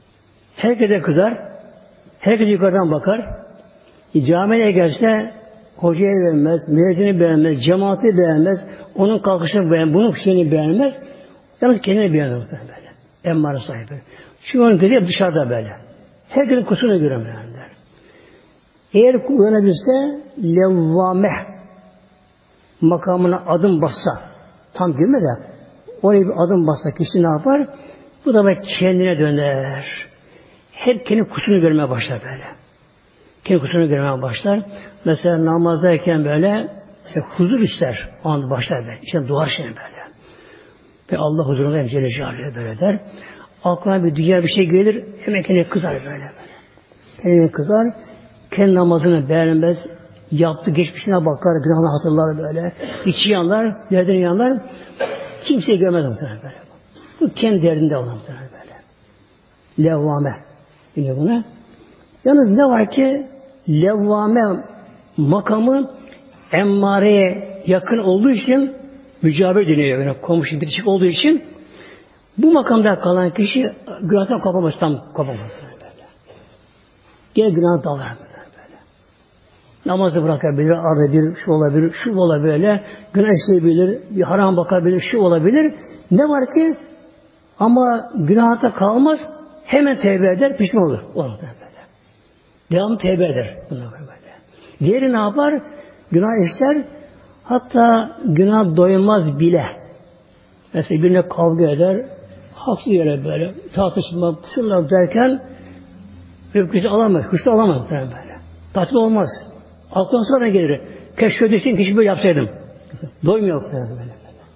Herkese kızar, herkes yukarıdan bakar. Camiye gelse hocayı beğenmez, müezzini beğenmez, cemaati beğenmez, onun kalkışını beğenmez, bunun şeyini beğenmez. Yalnız kendini beğenir muhtemelen böyle. Emmare sahibi. Çünkü onun gözü dışarıda böyle. Herkesin kusurunu göremezler. Eğer uyanabilirse levvame makamına adım bassa, tam girme de oraya bir adım bassa kişi ne yapar? Bu da böyle kendine döner. Hep kendi kusurunu görmeye başlar böyle. Kendi kusurunu görmeye başlar. Mesela namazdayken böyle huzur ister. O anda başlar böyle. İşte dua şimdi böyle. Ve Allah huzurunda hem Celle Celaluhu böyle der. Aklına bir dünya bir şey gelir, hemen kendine kızar böyle. Kendine kızar, kendi namazını beğenmez, yaptı geçmişine bakar, günahını hatırlar böyle. İçi yanlar, yerden yanlar. Kimseyi görmez muhtemelen böyle. Bu kendi derdinde olan muhtemelen böyle. Levvame. Biliyor buna. Yalnız ne var ki levvame makamı emmareye yakın olduğu için mücabir deniyor. Yani komşu bitişik olduğu için bu makamda kalan kişi günahtan kopamaz, tam kopamaz. Gene günah dalar böyle. Namazı bırakabilir, arada bir şu olabilir, şu olabilir böyle. Günah işleyebilir, bir haram bakabilir, şu olabilir. Ne var ki ama günahta kalmaz, hemen tevbe eder, pişman olur. Böyle. Devamlı tevbe eder. Bunlar böyle. Diğeri ne yapar? Günah işler, hatta günah doymaz bile. Mesela birine kavga eder, haksız yere böyle tartışma, şunlar derken öfkesi alamaz, hırsı alamaz böyle. Tatlı olmaz. Aklına sonra gelir. Keşke ödesin, kişi böyle yapsaydım. Doymuyor böyle.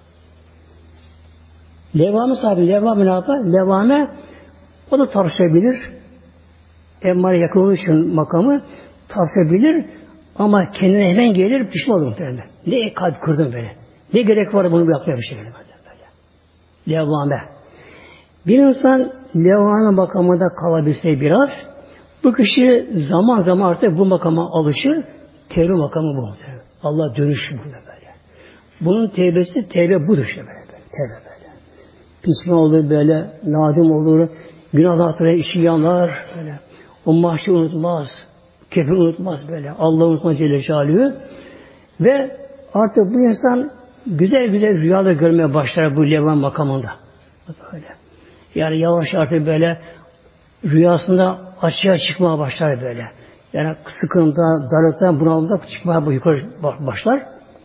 Levame sahibi, levame ne yapar? Levame o da tartışabilir. Emmare yakın olduğu için makamı tartışabilir. Ama kendine hemen gelir, pişman olur muhtemelen. Ne kalp kırdım böyle. Ne gerek var bunu yapmaya bir şey böyle. Levame. Bir insan levame makamında kalabilse biraz, bu kişi zaman zaman artık bu makama alışır. Tevbe makamı bu. Allah dönüş burada böyle. Bunun tevbesi, tevbe budur işte böyle. Tevbe böyle. Pişman olur böyle, nadim olur, günahlar hatırlayıp işi yanar böyle. O mahşer unutmaz, kefir unutmaz böyle. Allah unutmaz Celle Celaluhu. Ve artık bu insan güzel güzel rüyalar görmeye başlar bu levame makamında. Böyle. Yani yavaş artık böyle rüyasında açığa çıkmaya başlar böyle. Yani sıkıntı, darlıktan, bunalımda çıkmaya yukarı başlar.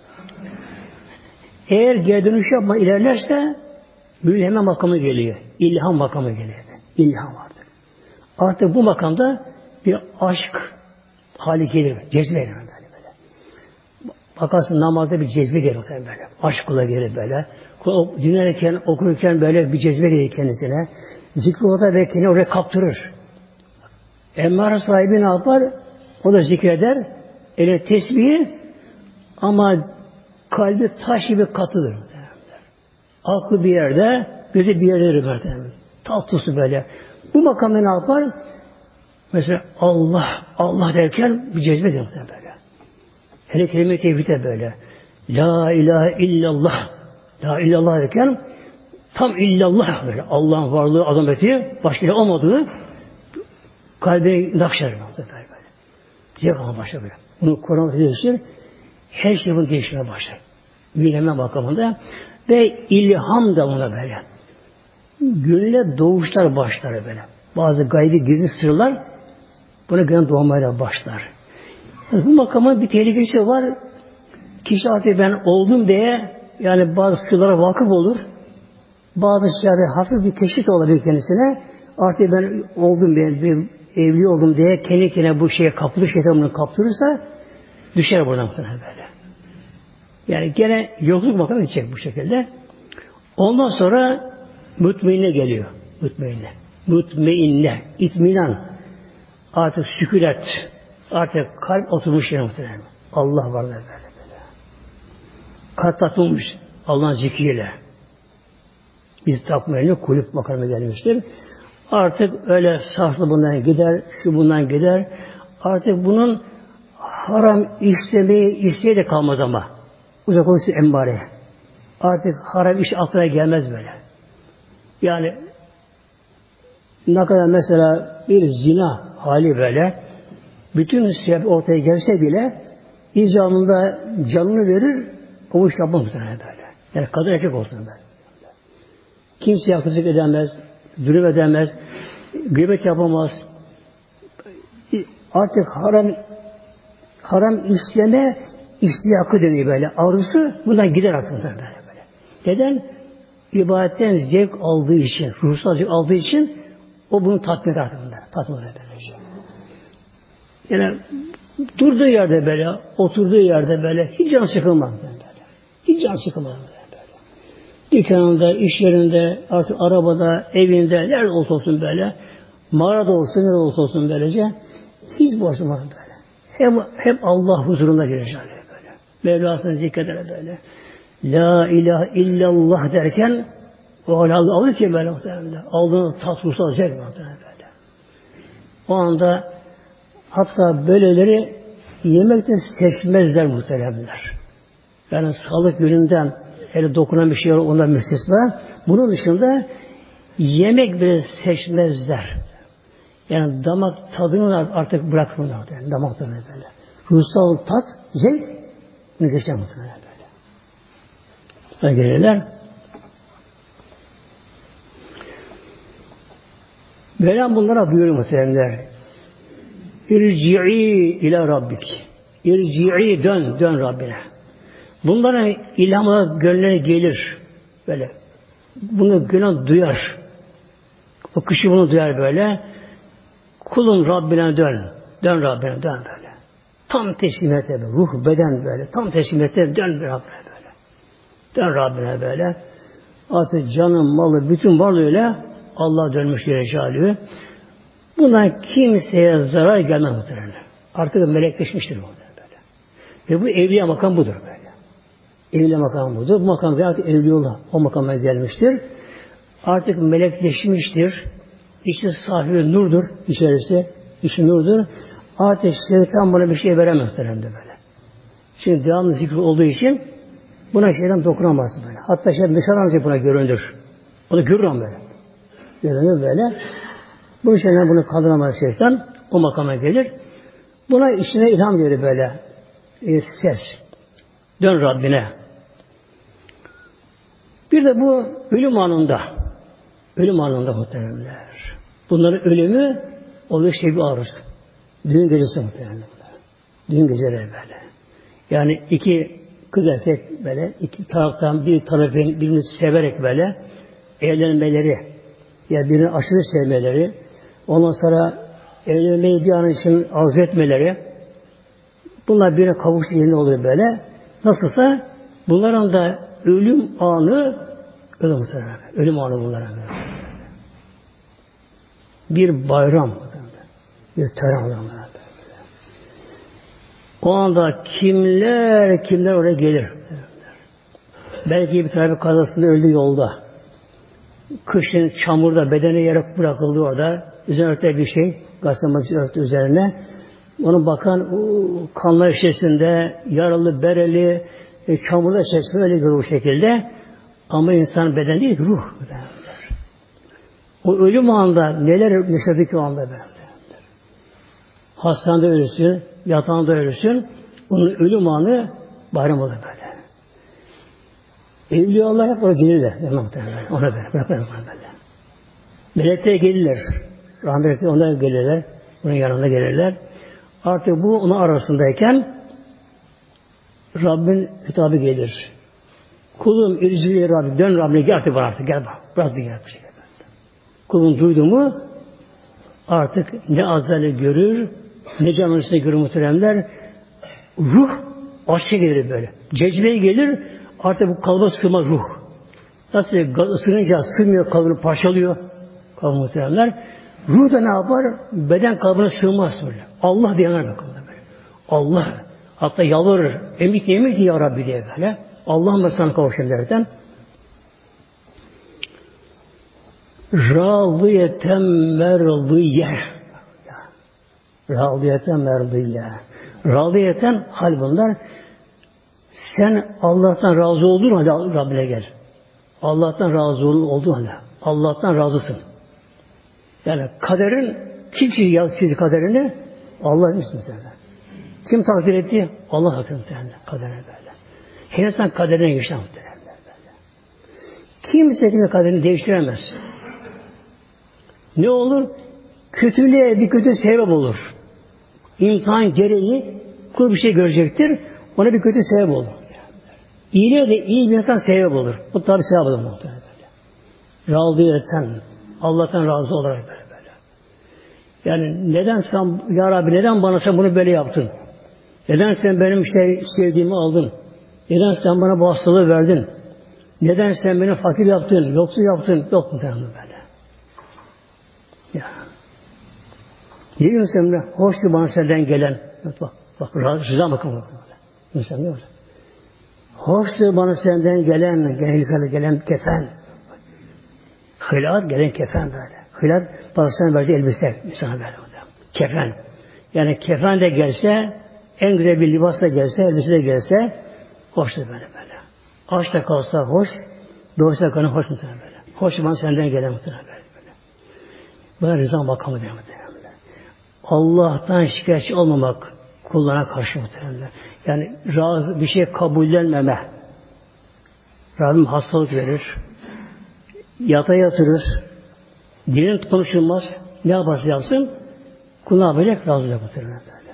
Eğer geri dönüş yapma ilerlerse mülheme makamı geliyor. İlham makamı geliyor. İlham artık. Artık bu makamda bir aşk hali gelir. Cezbe gelir böyle. Bakarsın namazda bir cezbe gelir böyle. Aşk kula gelir böyle. Dinlerken, okurken böyle bir cezbe gelir kendisine. Zikri oda ve kendini oraya kaptırır. Emmare sahibi ne yapar? O da zikreder. Eline tesbihi ama kalbi taş gibi katıdır. Aklı bir yerde, gözü bir yerde böyle. Tatlısı böyle. Bu makamda ne yapar? Mesela Allah, Allah derken bir cezbe gelir böyle. Hele kelime-i tevhide böyle. La ilahe illallah. La illallah derken tam illallah böyle. Allah'ın varlığı, azameti, başka olmadığı kalbine nakşer böyle. Zevk alma başlar böyle. Bunu Kur'an değiştir. Her şey bunu değiştirmeye başlar. Bilmem bakımında. Ve ilham da ona böyle. Gönüle doğuşlar başlar böyle. Bazı gaybi gizli sırlar buna gönül doğmaya başlar. Bu makamın bir tehlikesi var. Kişi artık ben oldum diye yani bazı sırlara vakıf olur. Bazı şeylerde hafif bir teşhis olabilir kendisine. Artık ben oldum diye, bir evli oldum diye kendi kendine bu şeye kapılır, şeytanını kaptırırsa düşer buradan böyle. Yani gene yokluk makamı gidecek bu şekilde. Ondan sonra mutmainne geliyor. Mutmainne. Mutmainne. İtminan. Artık sükunet. Artık kalp oturmuş yere muhtemelen. Allah var böyle. Kalp tatılmış Allah'ın zikriyle. Biz takmayla kulüp makamına gelmiştir. Artık öyle saflı bundan gider, şu bundan gider. Artık bunun haram isteye de kalmaz ama. Uzak olursa embare. Artık haram iş aklına gelmez böyle. Yani ne kadar mesela bir zina hali böyle bütün sebep ortaya gelse bile icabında canını verir, o iş yapmaz muhtemelen böyle. Yani kadın erkek olsun böyle. Kimse haksızlık edemez, zulüm edemez, gıybet yapamaz. Artık haram isteme istiyakı deniyor böyle. Arzusu bundan gider aklında böyle. Neden? İbadetten zevk aldığı için, ruhsal zevk aldığı için o bunu tatmin eder aklında. Tatmin eder böylece. Yani durduğu yerde böyle, oturduğu yerde böyle hiç can sıkılmaz böyle. Hiç can sıkılmaz böyle. Dükkanında, iş yerinde, artık arabada, evinde, nerede olsa olsun böyle, mağarada olsun, nerede olsa olsun böylece hiç boşlamadı böyle. Hep Allah huzurunda girecek böyle. Mevlasını zikreder böyle. La ilahe illallah derken o alır ki böyle muhtemelen. Aldığını tat ruhsal zevk muhtemelen böyle. O anda hatta böyleleri yemekte seçmezler muhtemelenler. Yani sağlık yönünden hele dokunan bir şey var ondan müstesna. Bunun dışında yemek bile seçmezler. Yani damak tadını artık bırakmıyorlar. Yani damak tadını böyle. Ruhsal tat, zevk bunu geçer muhtemelen böyle. Sonra gelirler. Mevlam bunlara buyuruyor muhtemelenler. İrci'i ila rabbik. İrci'i dön Rabbine. Bunlara ilhamla gönlüne gelir. Böyle. Bunu gönül duyar. O kişi bunu duyar böyle. Kulun Rabbine dön. Dön Rabbine dön böyle. Tam teslimiyete böyle. Ruh, beden böyle. Tam teslimiyete dön Rabbine böyle. Dön Rabbine böyle. Artık canım, malı, bütün varlığıyla Allah'a dönmüş Celle. Buna kimseye zarar gelmez muhtemelen. Artık melekleşmiştir bu böyle. Ve bu evliya makam budur böyle. Evliya makamı budur. Bu makam artık evliyoğlu o makama gelmiştir. Artık melekleşmiştir. İçi safi nurdur. İçerisi içi nurdur. Artık şeytan buna bir şey veremez böyle. Şimdi devamlı zikri olduğu için buna şeytan dokunamaz böyle. Hatta dışarıdan buna görünür. O da görür ama böyle. Görünür böyle. Bu şeyden bunu kaldıramaz şeytan. O makama gelir. Buna içine ilham gelir böyle. Ses. Dön Rabbine. Bir de bu ölüm anında. Ölüm anında muhtemelenler. Bunların ölümü oluyor bir arız. Düğün gecesi muhtemelenler. Düğün geceleri böyle. Yani iki kız erkek böyle, iki taraftan bir tarafın birini severek böyle evlenmeleri, ya birini aşırı sevmeleri, ondan sonra evlenmeyi bir an için arzu etmeleri, bunlar birine kavuştu yerine oluyor böyle. Nasılsa bunların da ölüm anı ölüm anı bunlara. Bir bayram, bir tören bunlara. O anda kimler oraya gelir. Belki bir trafik kazasında öldü yolda. Kışın çamurda bedeni yere bırakıldı orada. Üzerine örtülen bir şey. Gazete örtü üzerine. Ona bakan kanlar içerisinde yaralı, bereli, çamurda içerisinde öyle görür bu şekilde. Ama insan beden değil, ruh. O ölüm anında neler yaşadı ki o anda böyle. Hastanede ölürsün, yatağında ölürsün. Onun ölüm anı bayram olur böyle. Evliyalar hep oraya gelirler. Ona böyle. Bırakırlar böyle. Melekler gelirler. Rahmetli onlar gelirler. Onun yanına gelirler. Artık bu onun arasındayken Rabbin hitabı gelir. Kulum ircili Rabbi. Dön Rabbine gel artık bana artık. Gel bak. Bırak gel. Kulun duydu mu artık ne azali görür ne canın üstüne görür muhteremler. Ruh aşağı gelir böyle. Cezbeye gelir artık bu kalba sığmaz ruh. Nasıl ısırınca sığmıyor kalbini parçalıyor kalbı muhteremler. Ruh da ne yapar? Beden kalbine sığmaz böyle. Allah diyenler böyle. Allah. Hatta yalvarır. Emik ya Rabbi diye böyle. Allah'ım da sana kavuşayım derken. Râziyeten merdiye. Râziyeten merdiye. Râziyeten hal bunlar. Sen Allah'tan razı olduğun halde Rabbine gel. Allah'tan razı olduğun halde. Allah'tan razısın. Yani kaderin kim çizdi kaderini? Allah çizdi. Kim takdir etti? Allah takdir etti. Kaderine böyle. Her insan kaderine geçer muhtemelen böyle. Kimse kimin kaderini değiştiremez. Ne olur? Kötülüğe bir kötü sebep olur. İmtihan gereği kul bir şey görecektir. Ona bir kötü sebep olur. İyiliğe de iyi bir insan sebep olur. Bu tabi sebep olur muhtemelen böyle. Razıyeten, Allah'tan razı olarak böyle. Yani neden sen, Ya Rabbi neden bana sen bunu böyle yaptın? Neden sen benim işte sevdiğimi aldın? Neden sen bana bu hastalığı verdin? Neden sen beni fakir yaptın, yoksul yaptın? Yok mu böyle? Ya. Ne diyorsun Emre? Hoştu bana senden gelen. Bak rıza bakın. İnsan ne olacak? Hoştu bana senden gelen kefen. Hılar gelen kefen böyle. Hılar parasından verdiği elbise insana böyle. Kefen. Yani kefen de gelse, en güzel bir libas da gelse, elbise de gelse, hoştu böyle. Aç da kalsa hoş, doğuşta kanı hoş muhtemelen böyle. Hoş bana senden gelen muhtemelen böyle. Buna rıza makamı diyor muhtemelen. Allah'tan şikayetçi olmamak kullarına karşı muhtemelen. Yani razı bir şey kabullenmeme. Rabbim hastalık verir. Yata yatırır. Dilin konuşulmaz. Ne yaparsa yapsın kul ne yapacak? Razı olacak muhtemelen böyle.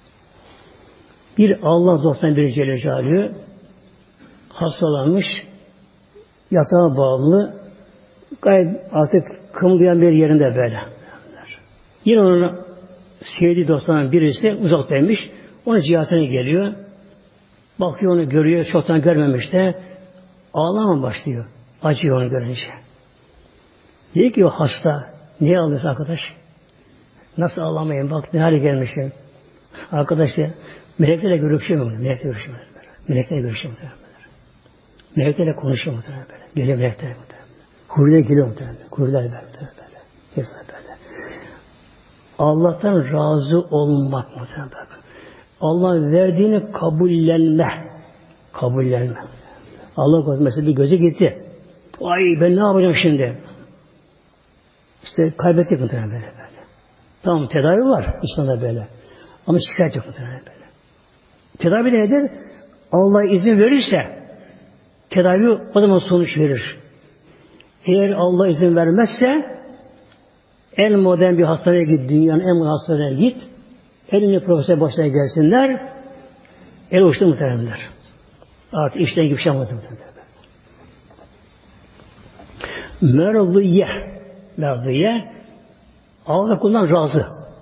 Bir Allah 91 Celle Celaluhu hastalanmış, yatağa bağımlı, gayet artık kımıldayan bir yerinde böyle. Yine onun sevdiği dostlarından birisi uzaktaymış, onun ziyaretine geliyor. Bakıyor onu görüyor, çoktan görmemiş de ağlama başlıyor. Acıyor onu görünce. Diyor ki o hasta, niye ağlıyorsun arkadaş? Nasıl ağlamayayım? Bak ne hale gelmişim. Arkadaş ya, meleklerle görüşüyor mu? Meleklerle görüşüyor mu? Meleklerle konuşuyor muhtemelen böyle. Geliyor meleklerle muhtemelen. Huriler geliyor muhtemelen. Huriler böyle. Allah'tan razı olmak muhtemelen bak. Allah verdiğini kabullenme. Allah korusun mesela bir gözü gitti. Ay ben ne yapacağım şimdi? İşte kaybettik muhtemelen böyle. Tamam tedavi var İslam'da böyle. Ama şikayet yok muhtemelen böyle. Tedavi nedir? Allah izin verirse tedavi o zaman sonuç verir. Eğer Allah izin vermezse en modern bir hastaneye git, dünyanın en modern hastaneye git. En ünlü profesör başına gelsinler. El uçtu muhtemelenler. Artık işten gibi şey yapmadı muhtemelenler. Merdiye Allah kuldan razı.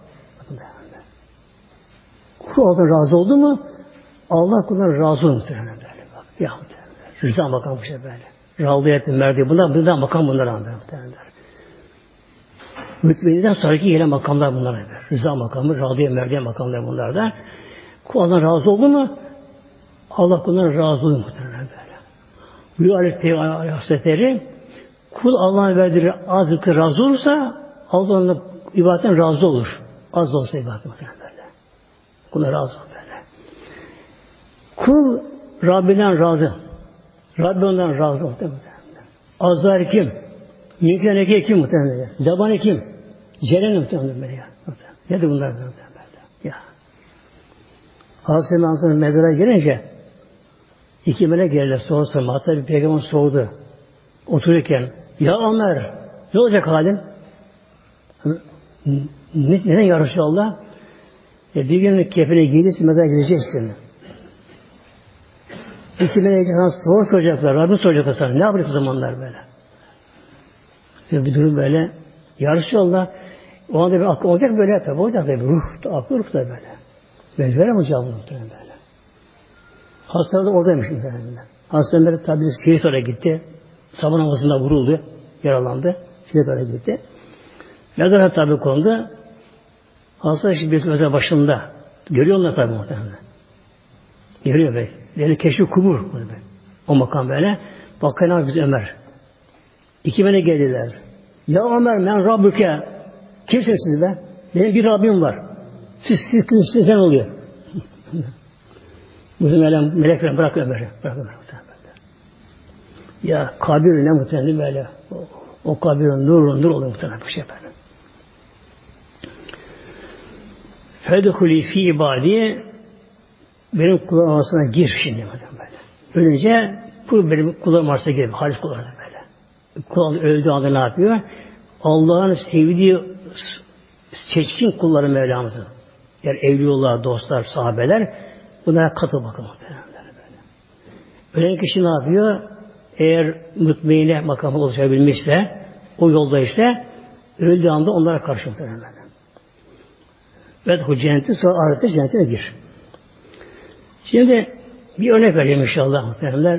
Kul Allah'tan razı oldu mu Allah kuldan razı olur muhtemelen böyle. Ya rıza makam işte böyle. Razı merdiye bundan makam bunlar muhtemelen. Mütmeniden sonraki gelen makamlar bunlar. Rıza makamı, radiye, merdiye makamlar bunlar da. Kul Allah'tan razı oldu mu Allah kuldan razı olur muhtemelen böyle. Buyuruyor Aleyhisselam Hazretleri kul Allah'ın verdiği azlıkı razı olursa Allah'ın ibadetten razı olur. Az da olsa ibadet muhtemelen böyle. Kula razı böyle. Kul Rabbinden razı. Rabbi ondan razı muhtemelen. Azlar kim? Mümkün eki kim muhtemelen? Zabanı kim? Ceren muhtemelen böyle ya. Nedir bunlar muhtemelen böyle? Ya. Hazreti Mehmet'in mezara girince iki melek geldiler sorsa hatta bir peygamber sordu. Otururken ya Ömer ne olacak halin? Neden ya Resulallah? Bir gün kefene giyeceksin, mezara gideceksin. İki melek sana soracaklar, Rabbim soracaklar sana. Ne yapacak o zamanlar böyle? Bir durum böyle. Ya Resulallah, o anda bir akıl olacak böyle tabi. Olacak tabi. Akıl da böyle. Ben veremem cevabını muhtemelen böyle. Hastalar da oradaymış muhtemelen. Hastalar tabi şehit oraya gitti. Sabah namazında vuruldu. Yaralandı. Şehit oraya gitti. Mezara tabi kondu. Hasta şimdi bir mezar başında. Görüyorlar tabi muhtemelen. Görüyor bey. Yani keşfi kubur. O makam böyle. Bakın biz Ömer. İki melek geldiler. Ya Ömer men Rabbüke. Kimsiniz siz be? Benim bir Rabbim var. Siz sen oluyor. Bu melekler bırak Ömer'i. Bırak Ömer'i. Ya kabir ne muhtemelen böyle. O kabirin nur oluyor muhtemelen bu şey efendim. Fedhuli fi ibadiye benim kulağım arasına gir şimdi böyle. Ölünce benim kulağım arasına gir. Halis kulağım böyle. Kul öldüğü anda ne yapıyor? Allah'ın sevdiği seçkin kulları Mevlamızın. Yani evliyalar, dostlar, sahabeler bunlara katıl bakalım. Ölen kişi ne yapıyor? Eğer mutmainne makamı oluşabilmişse, o yolda ise öldüğü anda onlara karşı muhtemelen. Ve o cenneti sonra ahirette cennetine gir. Şimdi bir örnek vereyim inşallah muhtemelen.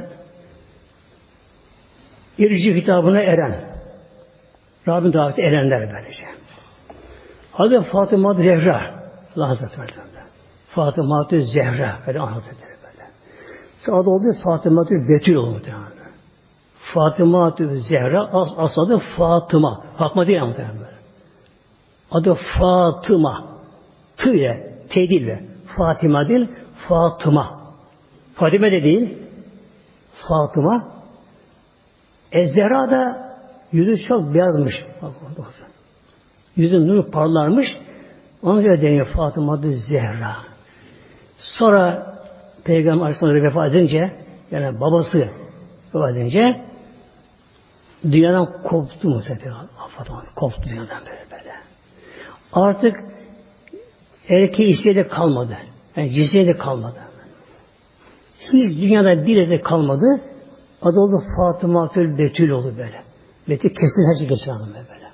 İrci hitabına eren, Rabbin daveti erenler böylece. Adı Fatıma Zehra, Allah Hazretleri. Fatıma Zehra, böyle Hazretleri böyle. Sonra adı oldu Fatıma Betül oldu muhtemelen. Fatıma Zehra, asıl adı Fatıma. Fatma değil muhtemelen. Adı Fatıma. Tı ile, T değil ve Fatıma değil, Fatıma. Fatime de değil, Fatıma. Zehra da yüzü çok beyazmış. Yüzün nuru parlarmış. Onun için deniyor Fatıma Zehra. Sonra Peygamber Aleyhisselam vefat edince, yani babası vefat edince dünyadan koptu muhtemelen. Fatıma koptu dünyadan böyle. Artık erkeği isteği de kalmadı. Yani cinsiye de kalmadı. Hiç dünyada bir de kalmadı. Adı oldu Fatıma Betül oldu böyle. Betül kesin her şey geçer böyle.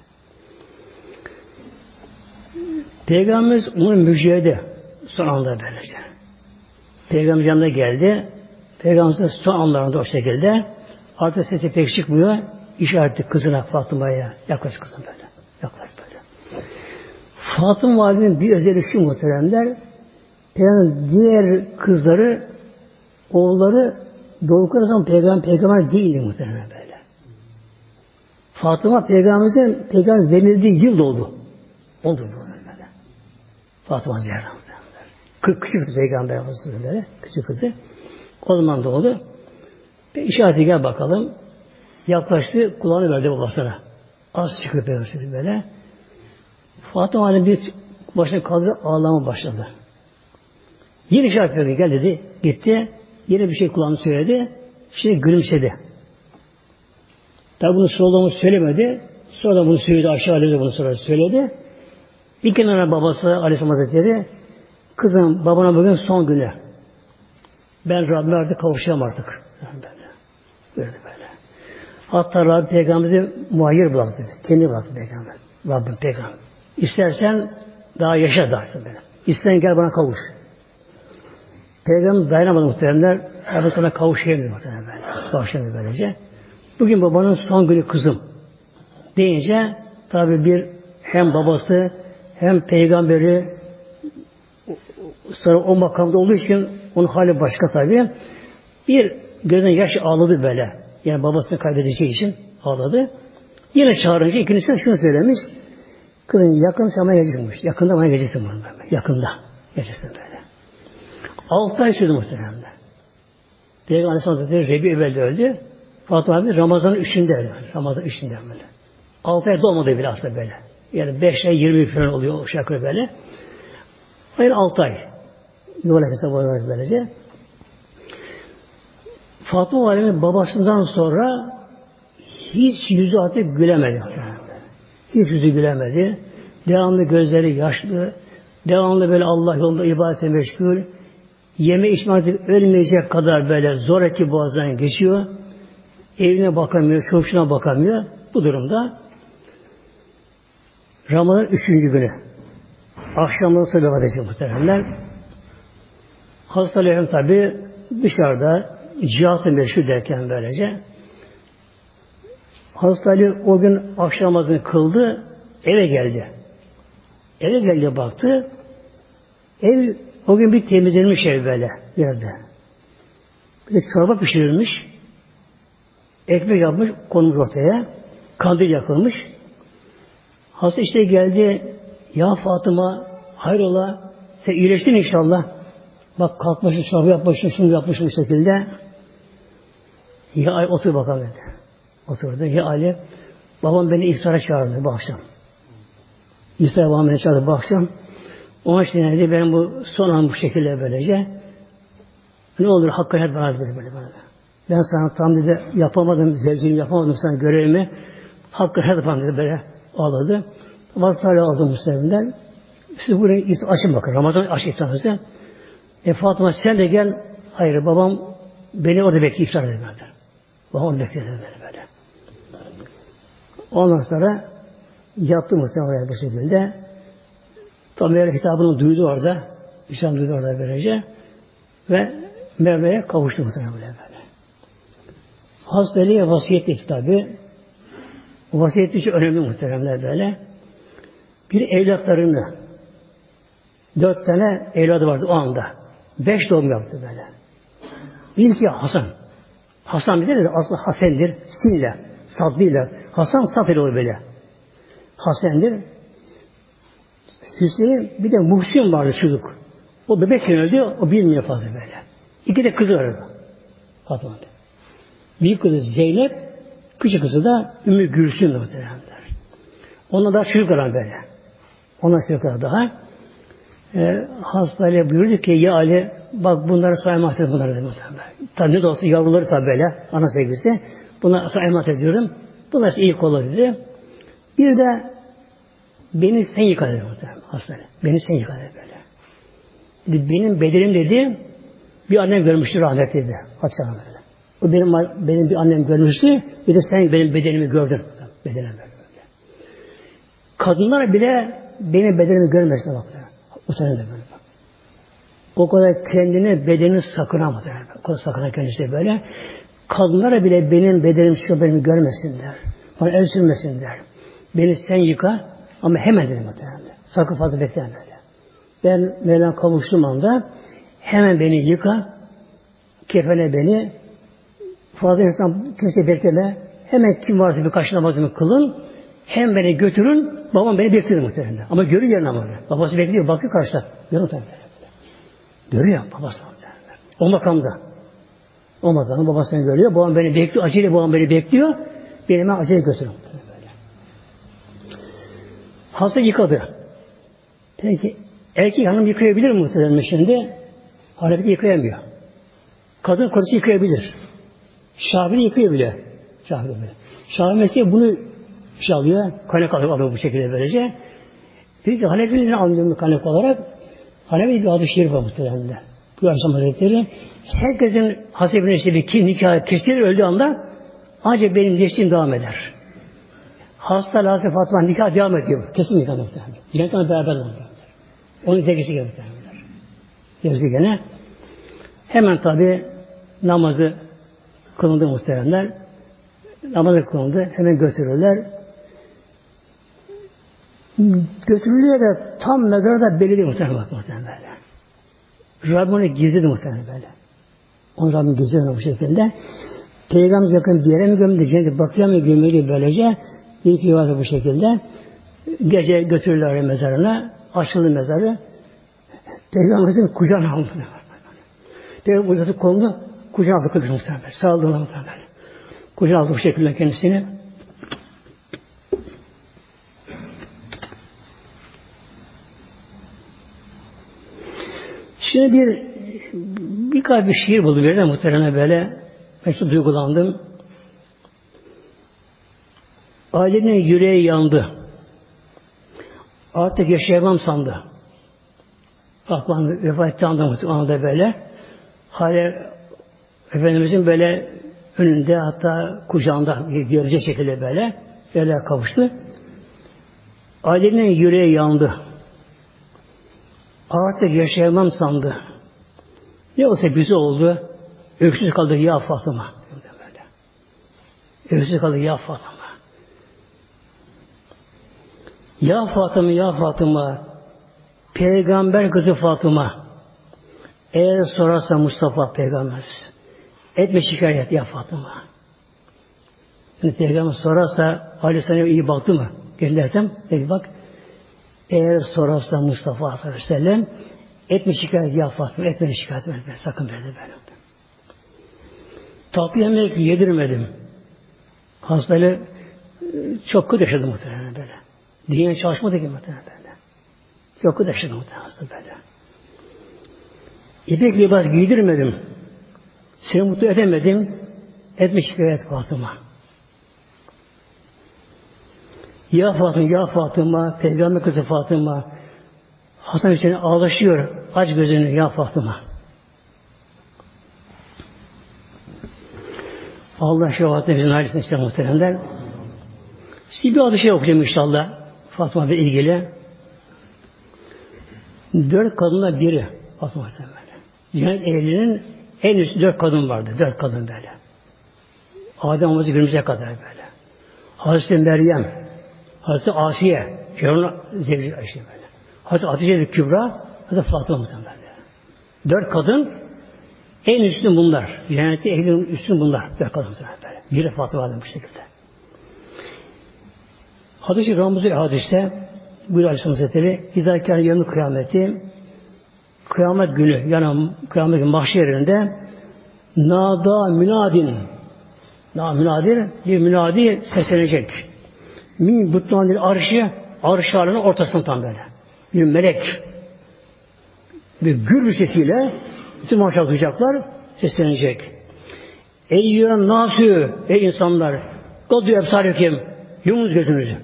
Peygamberimiz onun müjdeydi son anda böylece. Peygamber yanına geldi. Peygamberimiz son anlarında o şekilde artık sesi pek çıkmıyor. İşaretti kızına Fatıma'ya. Yaklaş kızım böyle. Yaklaş böyle. Fatıma Validem'in bir özelliği şu muhteremler. Peygamber'in diğer kızları, oğulları doğdukları zaman peygamber değildi muhteremler böyle. Fatıma Peygamberimizin peygamber verildiği yıl doğdu. Oldu böyle. Fatıma Zehra. Küçük peygamber böyle, küçük kızı. O zaman doğdu. Bir işareti gel bakalım. Yaklaştı, kulağını verdi babasına. Az çıkıyor peygamber böyle. Fatıma Hanım bir başına kaldırıp ağlama başladı. Yine işaret verdi, gel dedi. Gitti. Yine bir şey kulağını söyledi. Şimdi gülümsedi. Tabi bunu sorduğumu söylemedi. Sonra bunu söyledi. Aşağı alevde bunu sonra söyledi. Bir kenara babası Aleyhisselam Hazretleri, kızım babana bugün son günü. Ben Rabbime artık kavuşacağım artık. Böyle. Hatta Rabbim Peygamber'i muhayyir bıraktı. Kendi bıraktı Peygamber. Rabbim Peygamber. İstersen daha yaşa dersin böyle. İstersen gel bana kavuş. Peygamber dayanamadı muhteremler. Rabbim sana kavuşayım muhteremler böyle. Kavuşayım böylece. Bugün babanın son günü kızım. Deyince tabi bir hem babası hem peygamberi sonra o makamda olduğu için onun hali başka tabi. Bir gözüne yaş ağladı böyle. Yani babasını kaybedeceği için ağladı. Yine çağırınca ikincisi şunu söylemiş. Kızın yakın sana gelecekmiş. Yakında bana geleceksin bunu böyle. Yakında geleceksin böyle. 6 ay sürdü muhtemelen. Peygamber Aleyhisselam Hazretleri Rebi evvelde öldü. Fatıma abi Ramazan'ın 3'ünde öldü. Ramazan'ın 3'ünde böyle. 6 ay dolmadı bile aslında böyle. Yani 5 ay 20 falan oluyor o şarkı böyle. Hayır 6 ay. Yola hesabı olarak böylece. Fatıma Validem'in babasından sonra hiç yüzü artık gülemedi. Hiç yüzü gülemedi. Devamlı gözleri yaşlı. Devamlı böyle Allah yolunda ibadete meşgul. Yeme içme artık ölmeyecek kadar böyle zoraki boğazdan geçiyor. Evine bakamıyor, çocuğuna bakamıyor. Bu durumda Ramazan 3. günü. Akşamdan sonra vefat edecek muhtemelenler. Hastalığı tabi dışarıda cihat-ı meşhur derken böylece. Hastalığı o gün akşam namazını kıldı, eve geldi. Eve geldi baktı. Ev o gün bir temizlenmiş ev böyle yerde. Bir de çorba pişirilmiş. Ekmek yapmış, konmuş ortaya. Kandil yakılmış. Hasta işte geldi. Ya Fatıma, hayrola, sen iyileştin inşallah. Bak kalkmışsın, çorba yapmışsın, şunu yapmışsın bu şekilde. Ya Ali otur bakalım dedi. Oturdu. Ya Ali, babam beni iftara çağırdı bu akşam. İftara babam beni çağırdı bu akşam. Onun için dedi, ben bu son an bu şekilde böylece Ne olur hakkı hep bana böyle. Ben sana tam dedi yapamadım, zevciliğimi yapamadım sana görevimi. Hakkı hep bana dedi böyle ağladı. Vasıtayla aldım Müslümanlar. Siz burayı açın bakın. Ramazan aç iftarınızı. Fatıma sen de gel. Hayır babam beni orada bekliyor iftar dedi böyle. Babam onu bekledi böyle. Ondan sonra yattı Mustafa oraya bu şekilde. Tam böyle hitabını duydu orada. İslam duydu orada böylece. Ve Mevla'ya kavuştu Mustafa böyle. Hastalığa vasiyet etti tabi. O vasiyet için önemli muhteremler böyle. Bir evlatlarını 4 tane evladı vardı o anda. 5 doğum yaptı böyle. Birisi Hasan. Hasan bir de aslında Hasen'dir. Sinle, Sadlı'yla. Hasan Safir olur böyle. Hasen'dir. Hüseyin bir de Muhsin vardı çocuk. O bebekken öldü. O bilmiyor fazla böyle. 2 de kızı vardı. Fatma'da. Büyük kızı Zeynep, küçük kızı da Ümmü Gülsüm muhtemelenler. Onlar daha çocuk olan böyle. Onlar çocuklar daha. Hastayla buyurdu ki ya Ali bak bunları sana emanet ediyorum bunları dedi. Tabi ne de olsa yavruları tabi böyle ana sevgisi. Bunları sana emanet ediyorum. Bunlar iyi kollar dedi. Bir de beni sen yıka dedi hastayla. Beni sen yıka dedi böyle. Dedi, benim bedenim dedi bir annem görmüştü rahmetli dedi. Hatice Hanım böyle. O benim bir annem görmüştü. Bir de sen benim bedenimi gördün. Bedenim böyle. Kadınlar bile benim bedenimi görmesin bak. Utanır da böyle bak. O kadar kendine bedenini sakınamaz. O kadar sakınan kendisi böyle. Kadınlara bile benim bedenim şu benim görmesinler. Bana el sürmesinler. Beni sen yıka ama hemen dedim muhtemelen. Sakın fazla bekleme böyle. Ben Mevlam kavuştuğum anda hemen beni yıka, kefene beni, fazla insan kimse bekleme, hemen kim varsa birkaç namazını kılın, hem beni götürün, babam beni bekliyor muhtemelen. Ama görüyor yarın ama. Babası bekliyor, bakıyor karşıda. Görüyor tabii. Görüyor babası muhtemelen. O makamda. O makamda babasını görüyor, babam beni bekliyor, acele babam beni bekliyor, beni hemen acele götürüyor. Hasta yıkadı. Peki, erkek hanım yıkayabilir mi muhtemelen şimdi? Hareketi yıkayamıyor. Kadın kocası yıkayabilir. Şafii yıkayabiliyor. Şafii mesela bunu alıyor. Kaynak alıyor bu şekilde böylece. Peki Hanefi'nin ne anlıyor kaynak olarak? Hanefi bir adı şerif var muhtemelen. Bu Aleyhisselam Hazretleri herkesin hasebine işte bir nikah kesilir öldüğü anda ancak benim neslim devam eder. Hasta Hazreti Fatıma nikah devam ediyor. Kesin nikah muhtemelen. Cennetten beraber oluyor. Onun zekisi gibi muhtemelen. Zekisi gene. Hemen tabi namazı kılındı muhteremler. Namazı kılındı. Hemen götürürler. Götürülüyor da tam mezarda belirli muhteremler. Rabbim onu gizledi muhteremler böyle. Onu Rabbim gizledi bu şekilde. Peygamber yakın bir yere mi gömüldü? Cennet bakıya mı gömüldü böylece? Bir iki vardı bu şekilde. Gece götürürler mezarına. Açıldı mezarı. Peygamberimizin kucağına aldı. Peygamberimizin kolunu kucağına aldı kızı muhtemelen. Sağladığına muhtemelen. Kucağına aldı bu şekilde kendisini. Şimdi birkaç bir şiir buldu birden muhtemelen böyle. Ben çok duygulandım. Ailenin yüreği yandı. Artık yaşayamam sandı. Akban vefat etti anda böyle. Hale Efendimizin böyle önünde hatta kucağında görecek şekilde böyle kavuştu. Ailenin yüreği yandı. Artık yaşayamam sandı. Ne olsa bize oldu. Öksüz kaldı ya Fatıma. Öksüz kaldı ya Fatıma. Ya Fatıma, ya Fatıma, Peygamber kızı Fatıma, eğer sorarsa Mustafa Peygamber, etme şikayet ya Fatıma. Yani Peygamber sorarsa, Aleyhisselam iyi baktı mı? Gelirsem, dedi bak, eğer sorarsa Mustafa Aleyhisselam, etme şikayet ya Fatıma, etme şikayet etme, sakın böyle. Tatlı yemek yedirmedim. Hastalığı çok kötü yaşadı muhtemelen böyle. Dünya çalışmadı ki muhtemelen böyle. Çok kötü yaşadı muhtemelen hasta böyle. İpek libas giydirmedim. Seni mutlu edemedim. Etme şikayet Fatıma. Ya Fatıma, ya Fatıma, Peygamber kızı Fatıma. Hasan Hüseyin ağlaşıyor. Aç gözünü ya Fatıma. Allah şefaatine bizim ailesine işte muhteremler. Size bir adı şey okuyacağım inşallah. Fatıma ile ilgili. 4 kadınla biri Fatıma muhteremler. Cennet ehlinin en üstü 4 kadın vardı. 4 kadın böyle. Adem olması günümüze kadar böyle. Hazreti Meryem, Hazreti Asiye, Firavun'un zevci Ayşe böyle. Hazreti Hatice Kübra, Hazreti Fatıma muhtemelen. 4 kadın, en üstün bunlar. Cennette ehlinin üstün bunlar. 4 kadın böyle. Biri Fatıma bu şekilde. Hadis-i Ramazı hadiste buyuruyor Aleyhisselam Hazretleri, İzâkâr yevmi kıyameti, kıyamet günü, yani kıyamet günü mahşer yerinde nâdâ münadin, bir münadi seslenecek. Min butlanil arşı, arş halinin ortasında tam böyle. Bir melek bir gür bir sesiyle bütün mahşer duyacaklar, seslenecek. Eyyühen nâsü, ey insanlar, gadû ebsârikim, yumunuz gözünüzü.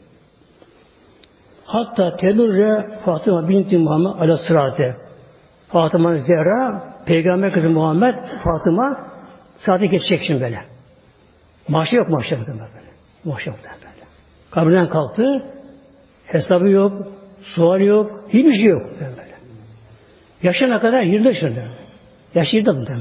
Hatta temürre Fatıma binti Muhammed ala sırate. Fatıma Zehra, Peygamber kızı Muhammed, Fatıma sırate geçecek şimdi böyle. Mahşer yok mahşer böyle. Mahşer yok böyle. Kabrinden kalktı, hesabı yok, sual yok, hiçbir şey yok böyle. Yaşına kadar 20 yaşında. Yaşı 20 böyle.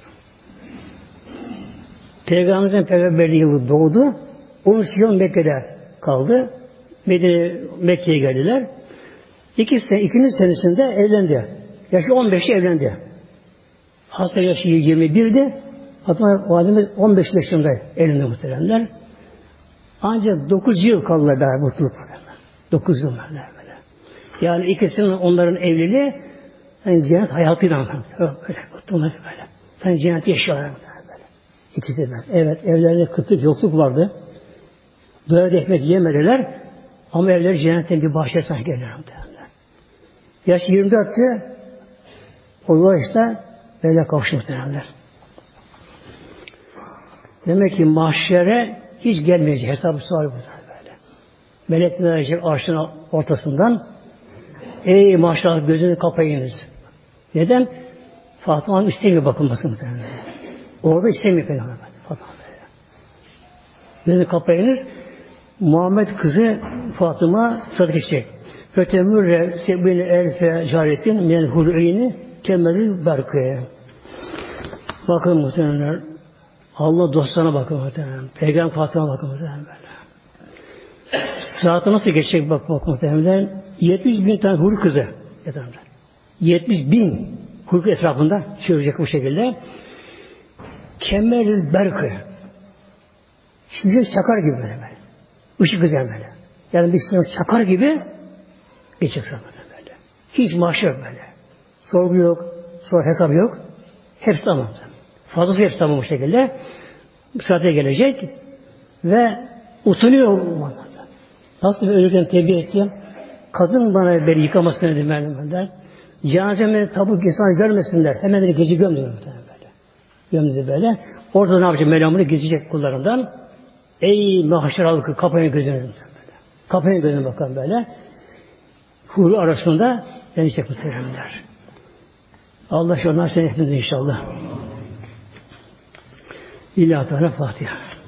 Peygamberimizin peygamberliği yılı doğdu. 13 yıl Mekke'de kaldı. Mekke'ye geldiler. İkinci senesinde evlendi. Yaşı 15'te evlendi. Hasta yaşı 21'di. Hatta validemiz 15 yaşında evlendi muhteremler. Ancak 9 yıl kaldılar daha mutluluk. 9 yıl böyle. Yani ikisinin onların evliliği yani cennet hayatıyla böyle mutluluk böyle. Sen cennet yaşıyorlar böyle. İkisi de. Evet, evlerinde kıtlık, yokluk vardı. Doyar ekmek yemediler. Ama evleri cennetten bir bahçe sanki gelirler. Yaş 24'tü. O yaşta böyle kavuştu muhtemelenler. Demek ki mahşere hiç gelmeyecek. Hesabı sual bu böyle. Melekler gelecek arşın ortasından. Ey maşallah gözünü kapayınız. Neden? Fatıma'nın istemiyor bakılmasını muhtemelen. Orada istemiyor Peygamber. Fatıma böyle. Gözünü kapayınız. Muhammed kızı Fatıma sadık edecek. Fetemürre sebine elfe caretin minel hul'eyni kemerül berkeye. Bakın muhtemelen Allah dostlarına bakın muhtemelen. Peygamber Fatıma bakın muhtemelen böyle. Sıratı nasıl geçecek bak muhtemelen. 70 bin tane huri kızı. 70 bin huri etrafında çevirecek bu şekilde. Kemerül berkeye. Şimdi çakar gibi böyle. Işık güzel böyle. Yani bir sınav çakar gibi geçecek sana böyle. Hiç maaşı yok böyle. Sorgu yok, sonra hesap yok. Hepsi tamam. Fazlası hepsi tamam bu şekilde. Bu saate gelecek ve utanıyor. Nasıl ölürken tebliğ ettim. Kadın bana beni yıkamasını dedim. Cenazemi tabuk insanı görmesinler. Hemen beni gece gömdüler böyle. Gömdü böyle. Orada ne yapacak? Mevlamını gezecek kullarından. Ey mahşer halkı kapayın gözünü. Kapayın gözünü bakın böyle. Huri arasında denecek muhteremler. Allah şu an hepimiz inşallah. İlahi Teala Fatiha.